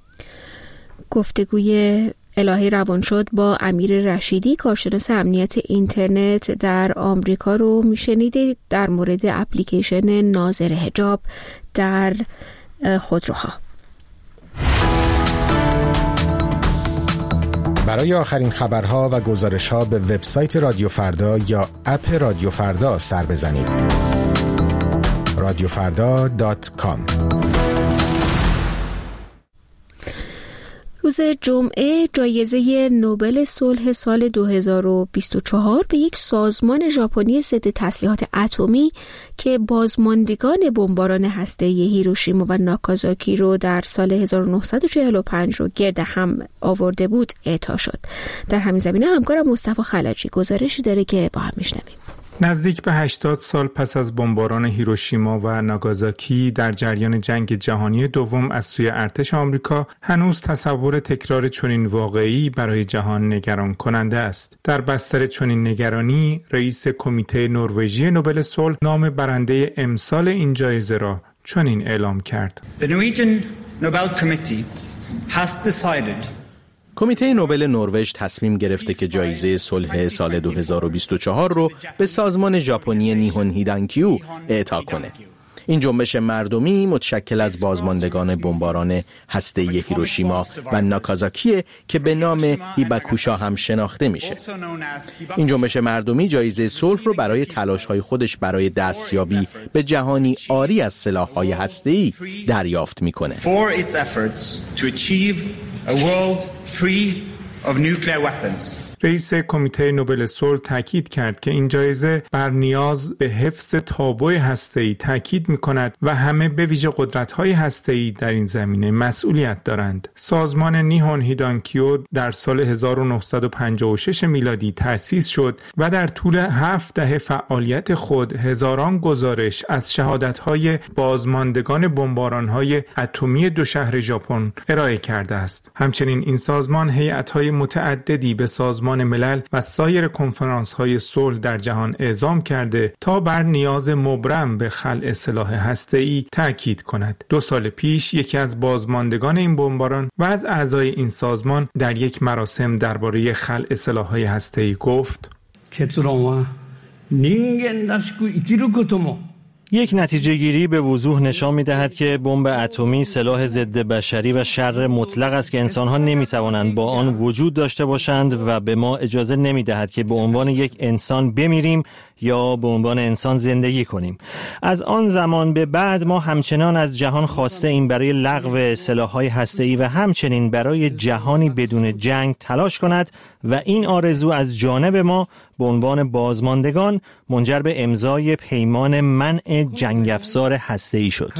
گفتگوی الهی روان شد با امیر رشیدی، کارشناس امنیت اینترنت در آمریکا رو میشنیدید در مورد اپلیکیشن ناظر حجاب در خودروها. برای آخرین خبرها و گزارشها به وبسایت رادیو فردا یا اپ رادیو فردا سر بزنید. رادیو فردا دات کام روز جمعه جایزه نوبل صلح سال دو هزار و بیست و چهار به یک سازمان ژاپنی ضد تسلیحات اتمی که بازماندگان بمباران هسته‌ای هیروشیما و ناکازاکی رو در سال هزار و نهصد و چهل و پنج رو گرد هم آورده بود اعطا شد. در همین زمینه همکارم مصطفی خلجی گزارشی داره که با هم میشنویم. نزدیک به هشتاد سال پس از بمباران هیروشیما و ناگازاکی در جریان جنگ جهانی دوم از سوی ارتش آمریکا، هنوز تصور تکرار چنین واقعی برای جهان نگران کننده است. در بستر چنین نگرانی، رئیس کمیته نروژی نوبل صلح نام برنده امسال این جایزه را چنین اعلام کرد. The Norwegian Nobel Committee has decided کمیته نوبل نروژ تصمیم گرفته که جایزه صلح سال دو هزار و بیست و چهار رو به سازمان ژاپنی نیهون هیدانکیو اعطا کنه. این جنبش مردمی متشکل از بازماندگان بمباران هسته‌ای هیروشیما و ناکازاکی که به نام هیباکوشا هم شناخته میشه. این جنبش مردمی جایزه صلح رو برای تلاش‌های خودش برای دستیابی به جهانی عاری از سلاح‌های هسته‌ای دریافت میکنه. A world free of nuclear weapons. رئیس کمیته نوبل صلح تاکید کرد که این جایزه بر نیاز به حفظ تابوی هسته‌ای تاکید می‌کند و همه به ویژه قدرت‌های هسته‌ای در این زمینه مسئولیت دارند. سازمان نیهون هیدانکیو در سال هزار و نهصد و پنجاه و شش میلادی تأسیس شد و در طول هفت دهه فعالیت خود هزاران گزارش از شهادت‌های بازماندگان بمباران‌های اتمی دو شهر ژاپن ارائه کرده است. همچنین این سازمان هیئت‌های متعددی به سازمان ملل و سایر کنفرانس‌های صلح در جهان اعزام کرده تا بر نیاز مبرم به خلع سلاح هسته‌ای تأکید کند. دو سال پیش یکی از بازماندگان این بمباران و از اعضای این سازمان در یک مراسم درباره خلع سلاح‌های هسته‌ای گفت: یک نتیجه گیری به وضوح نشان می دهد که بمب اتمی سلاح ضد بشری و شر مطلق است که انسان‌ها نمی توانند با آن وجود داشته باشند و به ما اجازه نمی دهد که به عنوان یک انسان بمیریم یا به عنوان انسان زندگی کنیم. از آن زمان به بعد ما همچنان از جهان خواسته ایم برای لغو سلاح‌های هسته‌ای و همچنین برای جهانی بدون جنگ تلاش کند و این آرزو از جانب ما به عنوان بازماندگان منجر به امضای پیمان منع جنگ افزار هسته‌ای شد.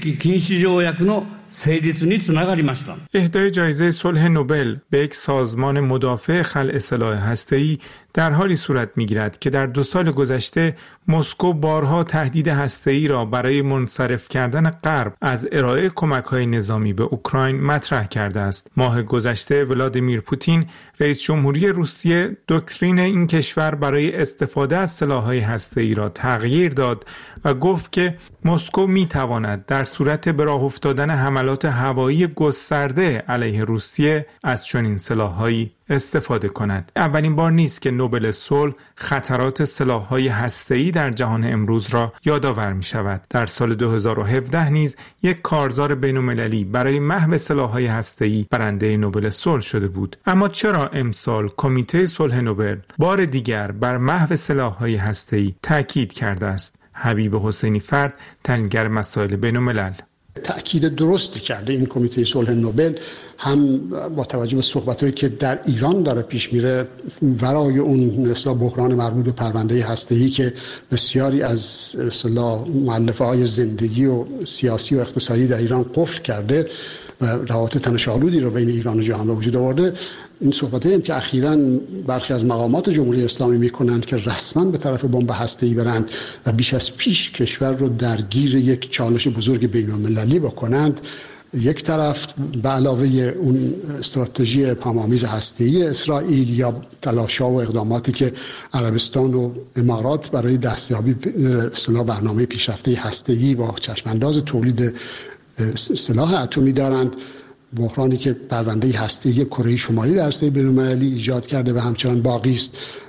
اهدای جایزه صلح نوبل به یک سازمان مدافع خلع سلاح هسته‌ای در حالی صورت می‌گیرد که در دو سال گذشته مسکو بارها تهدید هسته‌ای را برای منصرف کردن غرب از ارائه کمک‌های نظامی به اوکراین مطرح کرده است. ماه گذشته ولادیمیر پوتین رئیس جمهوری روسیه دکترین این کشور برای استفاده از سلاح‌های هسته‌ای را تغییر داد و گفت که مسکو می‌تواند در صورت به راه افتادن حملات هوایی گسترده علیه روسیه از چنین سلاح‌هایی استفاده کند. اولین بار نیست که نوبل صلح خطرات سلاح‌های هسته‌ای در جهان امروز را یادآور می‌شود. در سال دو هزار و هفده نیز یک کارزار بین‌المللی برای محو سلاح‌های هسته‌ای برنده نوبل صلح شده بود. اما چرا امسال کمیته صلح نوبل بار دیگر بر محو سلاح‌های هسته‌ای تاکید کرده است؟ حبیب حسینی فرد، تحلیلگر مسائل بین‌الملل: تأکید درستی کرده این کمیته صلح نوبل، هم با توجه به صحبتایی که در ایران داره پیش میره ورای اون مثلا بحران مربوط به پرونده هسته‌ای که بسیاری از اصطلاح مؤلفه‌های زندگی و سیاسی و اقتصادی در ایران قفل کرده و روابط تنش‌آلودی رو بین ایران و جهان به وجود آورده. این صحبتایی هم که اخیراً برخی از مقامات جمهوری اسلامی میکنند که رسما به طرف بمب هسته‌ای برند و بیش از پیش کشور رو درگیر یک چالش بزرگ بین‌المللی بکنند، یک طرف به علاوه اون استراتژی پام‌آمیز هسته‌ای اسرائیل یا تلاش‌ها و اقداماتی که عربستان و امارات برای دستیابی به اصطلاح برنامه پیشرفته هسته‌ای با چشم‌انداز تولید سلاح اتمی دارند، بحرانی که پرونده هسته‌ای کره شمالی در سطح بین‌المللی ایجاد کرده و همچنان باقی است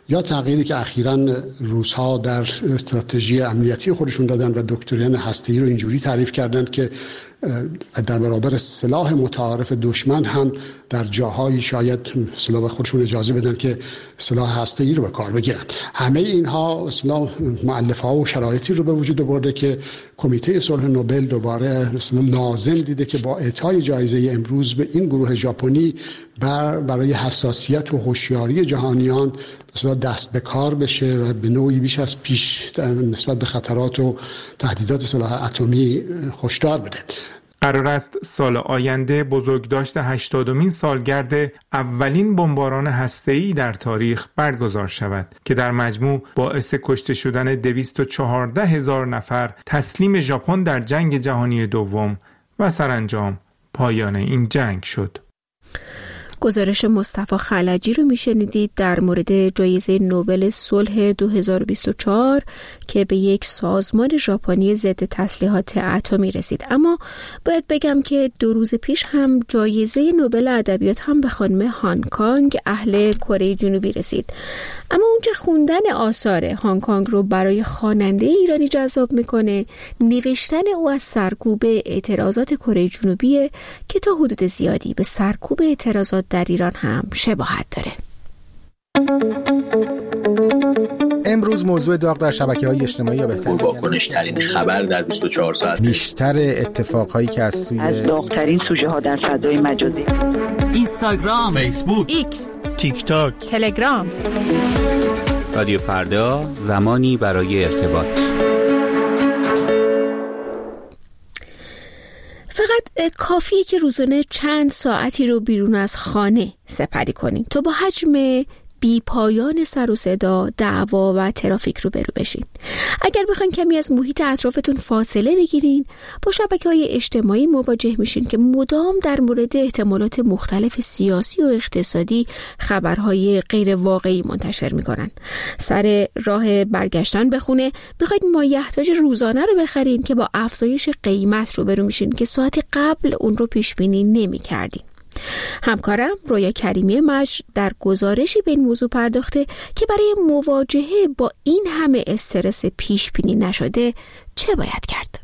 یا تغییری که اخیراً روس‌ها در استراتژی امنیتی خودشون دادن و دکترین هسته‌ای رو اینجوری تعریف کردن که در برابر سلاح متعارف دشمن هم در جاهایی شاید سلاح خودشون اجازه بدن که سلاح هسته‌ای رو به کار بگیرن. همه اینها اصلا مؤلفه‌ها و شرایطی رو به وجود آورده که کمیته صلح نوبل دوباره اصلا لازم دیده که با اعطای جایزه امروز به این گروه ژاپنی بر برای حساسیت و هوشیاری جهانیان اصلا دست به کار بشه و به نوعی بیش از پیش نسبت به خطرات و تهدیدات سلاح اتمی هشدار بده. قرار است سال آینده بزرگداشت هشتادمین سالگرد اولین بمباران هسته‌ای در تاریخ برگزار شود که در مجموع باعث کشته شدن دویست و چهارده هزار نفر، تسلیم ژاپن در جنگ جهانی دوم و سرانجام پایان این جنگ شد. گزارش مصطفی خلجی رو میشنیدید در مورد جایزه نوبل صلح دو هزار و بیست و چهار که به یک سازمان ژاپنی ضد تسلیحات اتمی رسید. اما باید بگم که دو روز پیش هم جایزه نوبل ادبیات هم به خانم هانگ کانگ اهل کره جنوبی رسید. اما اونچه خوندن آثار هانگ کانگ رو برای خواننده ایرانی جذاب میکنه نوشتن او از سرکوب اعتراضات کره جنوبی که تا حدود زیادی به سرکوب اعتراضات در ایران هم شباهت داره. امروز موضوع داغ در شبکه‌های اجتماعی یا بهتر واکنش‌ترین خبر در بیست و چهار ساعت، بیشتر اتفاقهایی که از سوی از داغ‌ترین سوژه‌ها در فضای مجازی، اینستاگرام، فیسبوک، ایکس، تیک تاک، تلگرام. رادیو فردا، زمانی برای ارتباط. فقط کافیه که روزانه چند ساعتی رو بیرون از خانه سپری کنین تا با حجم بی پایان سر و صدا، دعوا و ترافیک رو برو بشین. اگر بخواین کمی از محیط اطرافتون فاصله بگیرین، با شبکه‌های اجتماعی مواجه میشین که مدام در مورد احتمالات مختلف سیاسی و اقتصادی خبرهای غیر واقعی منتشر میکنن. سر راه برگشتن به خونه بخواید مایحتاج روزانه رو بخرین که با افزایش قیمت رو برو میشین که ساعت قبل اون رو پیش بینی نمی‌کردین. همکارم رویا کریمی مجد در گزارشی به این موضوع پرداخته که برای مواجهه با این همه استرس پیش بینی نشده چه باید کرد؟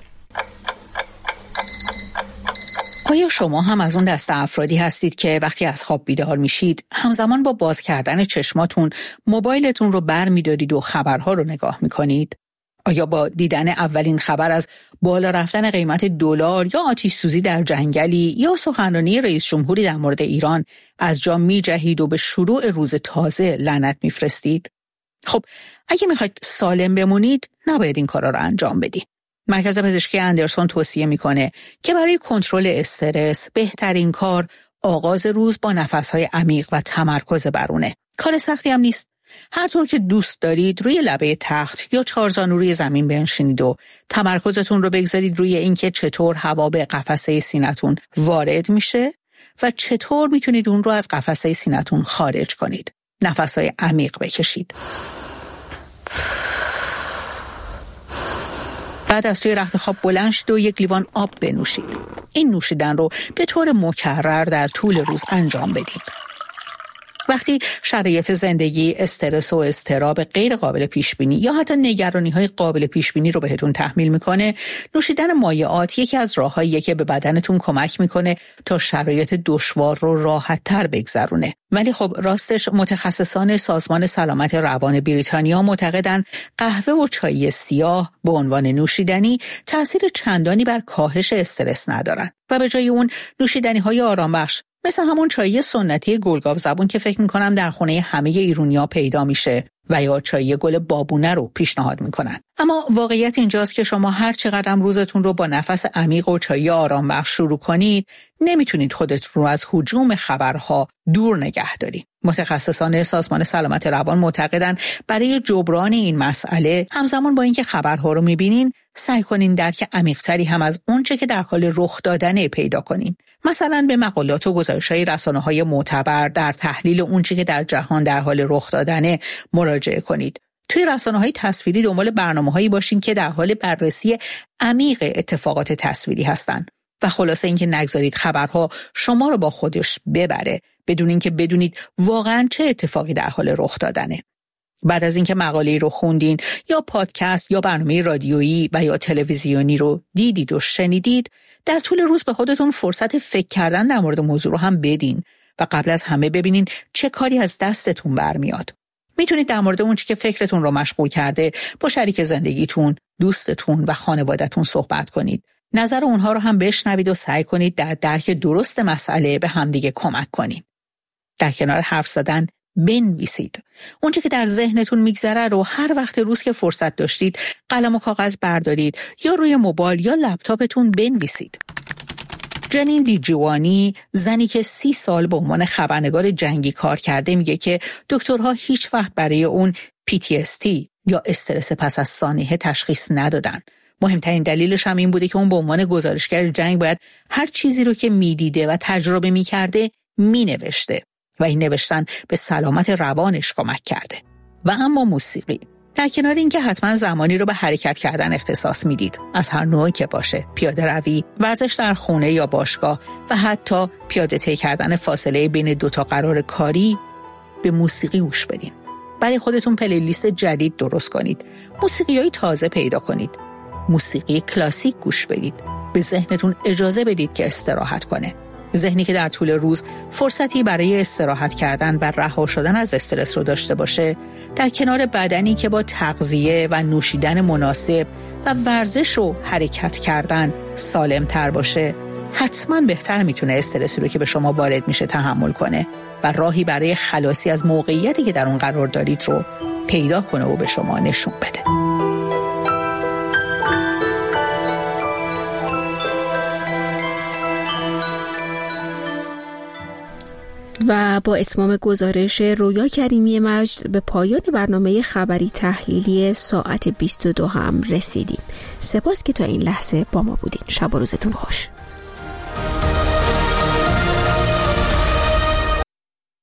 آیا شما هم از اون دسته افرادی هستید که وقتی از خواب بیدار میشید همزمان با باز کردن چشماتون موبایلتون رو برمی‌دارید و خبرها رو نگاه می‌کنید؟ آیا با دیدن اولین خبر از بالا رفتن قیمت دلار یا آتش سوزی در جنگلی یا سخنرانی رئیس جمهوری در مورد ایران از جا می جهید و به شروع روز تازه لعنت می فرستید؟ خب اگه میخواید سالم بمونید نباید این کارا رو انجام بدید. مرکز پزشکی اندرسون توصیه میکنه که برای کنترل استرس بهترین کار آغاز روز با نفس‌های عمیق و تمرکز بر اونه. کار سختی هم نیست. هر طور که دوست دارید روی لبه تخت یا چهارزانو روی زمین بنشینید و تمرکزتون رو بگذارید روی اینکه چطور هوا به قفسه سینه‌تون وارد میشه و چطور میتونید اون رو از قفسه سینه‌تون خارج کنید. نفس‌های عمیق بکشید. بعد از توی رخت خواب بلند شید و یک لیوان آب بنوشید. این نوشیدن رو به طور مکرر در طول روز انجام بدید. وقتی شرایط زندگی استرس و اضطراب غیر قابل پیش بینی یا حتی نگرانی‌های قابل پیش بینی رو بهتون تحمیل میکنه، نوشیدن مایعات یکی از راهاییه که به بدنتون کمک میکنه تا شرایط دشوار رو راحت‌تر بگذرونه. ولی خب راستش متخصصان سازمان سلامت روان بریتانیا معتقدن قهوه و چای سیاه به عنوان نوشیدنی تأثیر چندانی بر کاهش استرس ندارن و به جای اون نوشیدنی‌های آرامبخش مثل همون چای سنتی گلگاو زبون که فکر میکنم در خونه همه ایرونیا پیدا میشه و یا چای گل بابونه رو پیشنهاد میکنن. اما واقعیت اینجاست که شما هر چقدر روزتون رو با نفس عمیق و چای آرام بخش شروع کنید نمیتونید خودتون رو از هجوم خبرها دور نگه دارید. متخصصان سازمان سلامت روان معتقدن برای جبران این مسئله همزمان با اینکه خبرها رو میبینین سعی کنین درک عمیق‌تری هم از اونچه که در حال رخ دادنه پیدا کنین. مثلا به مقالات و گزارش‌های رسانه‌های معتبر در تحلیل اونچه که در جهان در حال رخ دادنه مراجعه کنید. توی رسانه‌های تصویری دنبال برنامه‌هایی باشین که در حال بررسی عمیق اتفاقات تصویری هستن و خلاصه اینکه نگذارید خبرها شما رو با خودش ببره بدون اینکه بدونید واقعاً چه اتفاقی در حال رخ دادنه. بعد از اینکه مقاله‌ای رو خوندین یا پادکست یا برنامه رادیویی و یا تلویزیونی رو دیدید و شنیدید، در طول روز به خودتون فرصت فکر کردن در مورد موضوع رو هم بدین و قبل از همه ببینین چه کاری از دستتون برمیاد. میتونید در مورد اون چی که فکرتون رو مشغول کرده با شریک زندگیتون، دوستتون و خانواده‌تون صحبت کنید. نظر اونها رو هم بشنوید و سعی کنید در درک درست مسئله به همدیگه کمک کنید. در کنار حرف زدن بنویسید. اون چی که در ذهنتون میگذره رو هر وقت روز که فرصت داشتید قلم و کاغذ بردارید یا روی موبایل یا لپتاپتون بنویسید. جنین دیجوانی، زنی که سی سال به عنوان خبرنگار جنگی کار کرده، میگه که دکترها هیچ وقت برای اون پی تی اس دی یا استرس پس از سانحه تشخیص ندادن. مهمترین دلیلش هم این بوده که اون به عنوان گزارشگر جنگ باید هر چیزی رو که میدیده و تجربه میکرده مینوشته و این نوشتن به سلامت روانش کمک کرده. و اما موسیقی، در کنار اینکه حتما زمانی رو به حرکت کردن اختصاص میدید، از هر نوعی که باشه، پیاده روی، ورزش در خونه یا باشگاه و حتی پیاده طی کردن فاصله بین دو تا قرار کاری، به موسیقی گوش بدین. برای خودتون پلیلیست جدید درست کنید. موسیقیای تازه پیدا کنید. موسیقی کلاسیک گوش بدید. به ذهنتون اجازه بدید که استراحت کنه. ذهنی که در طول روز فرصتی برای استراحت کردن و رها شدن از استرس رو داشته باشه، در کنار بدنی که با تغذیه و نوشیدن مناسب و ورزش و حرکت کردن سالم تر باشه، حتما بهتر میتونه استرسی رو که به شما وارد میشه تحمل کنه و راهی برای خلاصی از موقعیتی که در اون قرار دارید رو پیدا کنه و به شما نشون بده. و با اتمام گزارش رویا کریمی مجد به پایان برنامه خبری تحلیلی ساعت بیست و دو هم رسیدیم. سپاس که تا این لحظه با ما بودین. شب و روزتون خوش.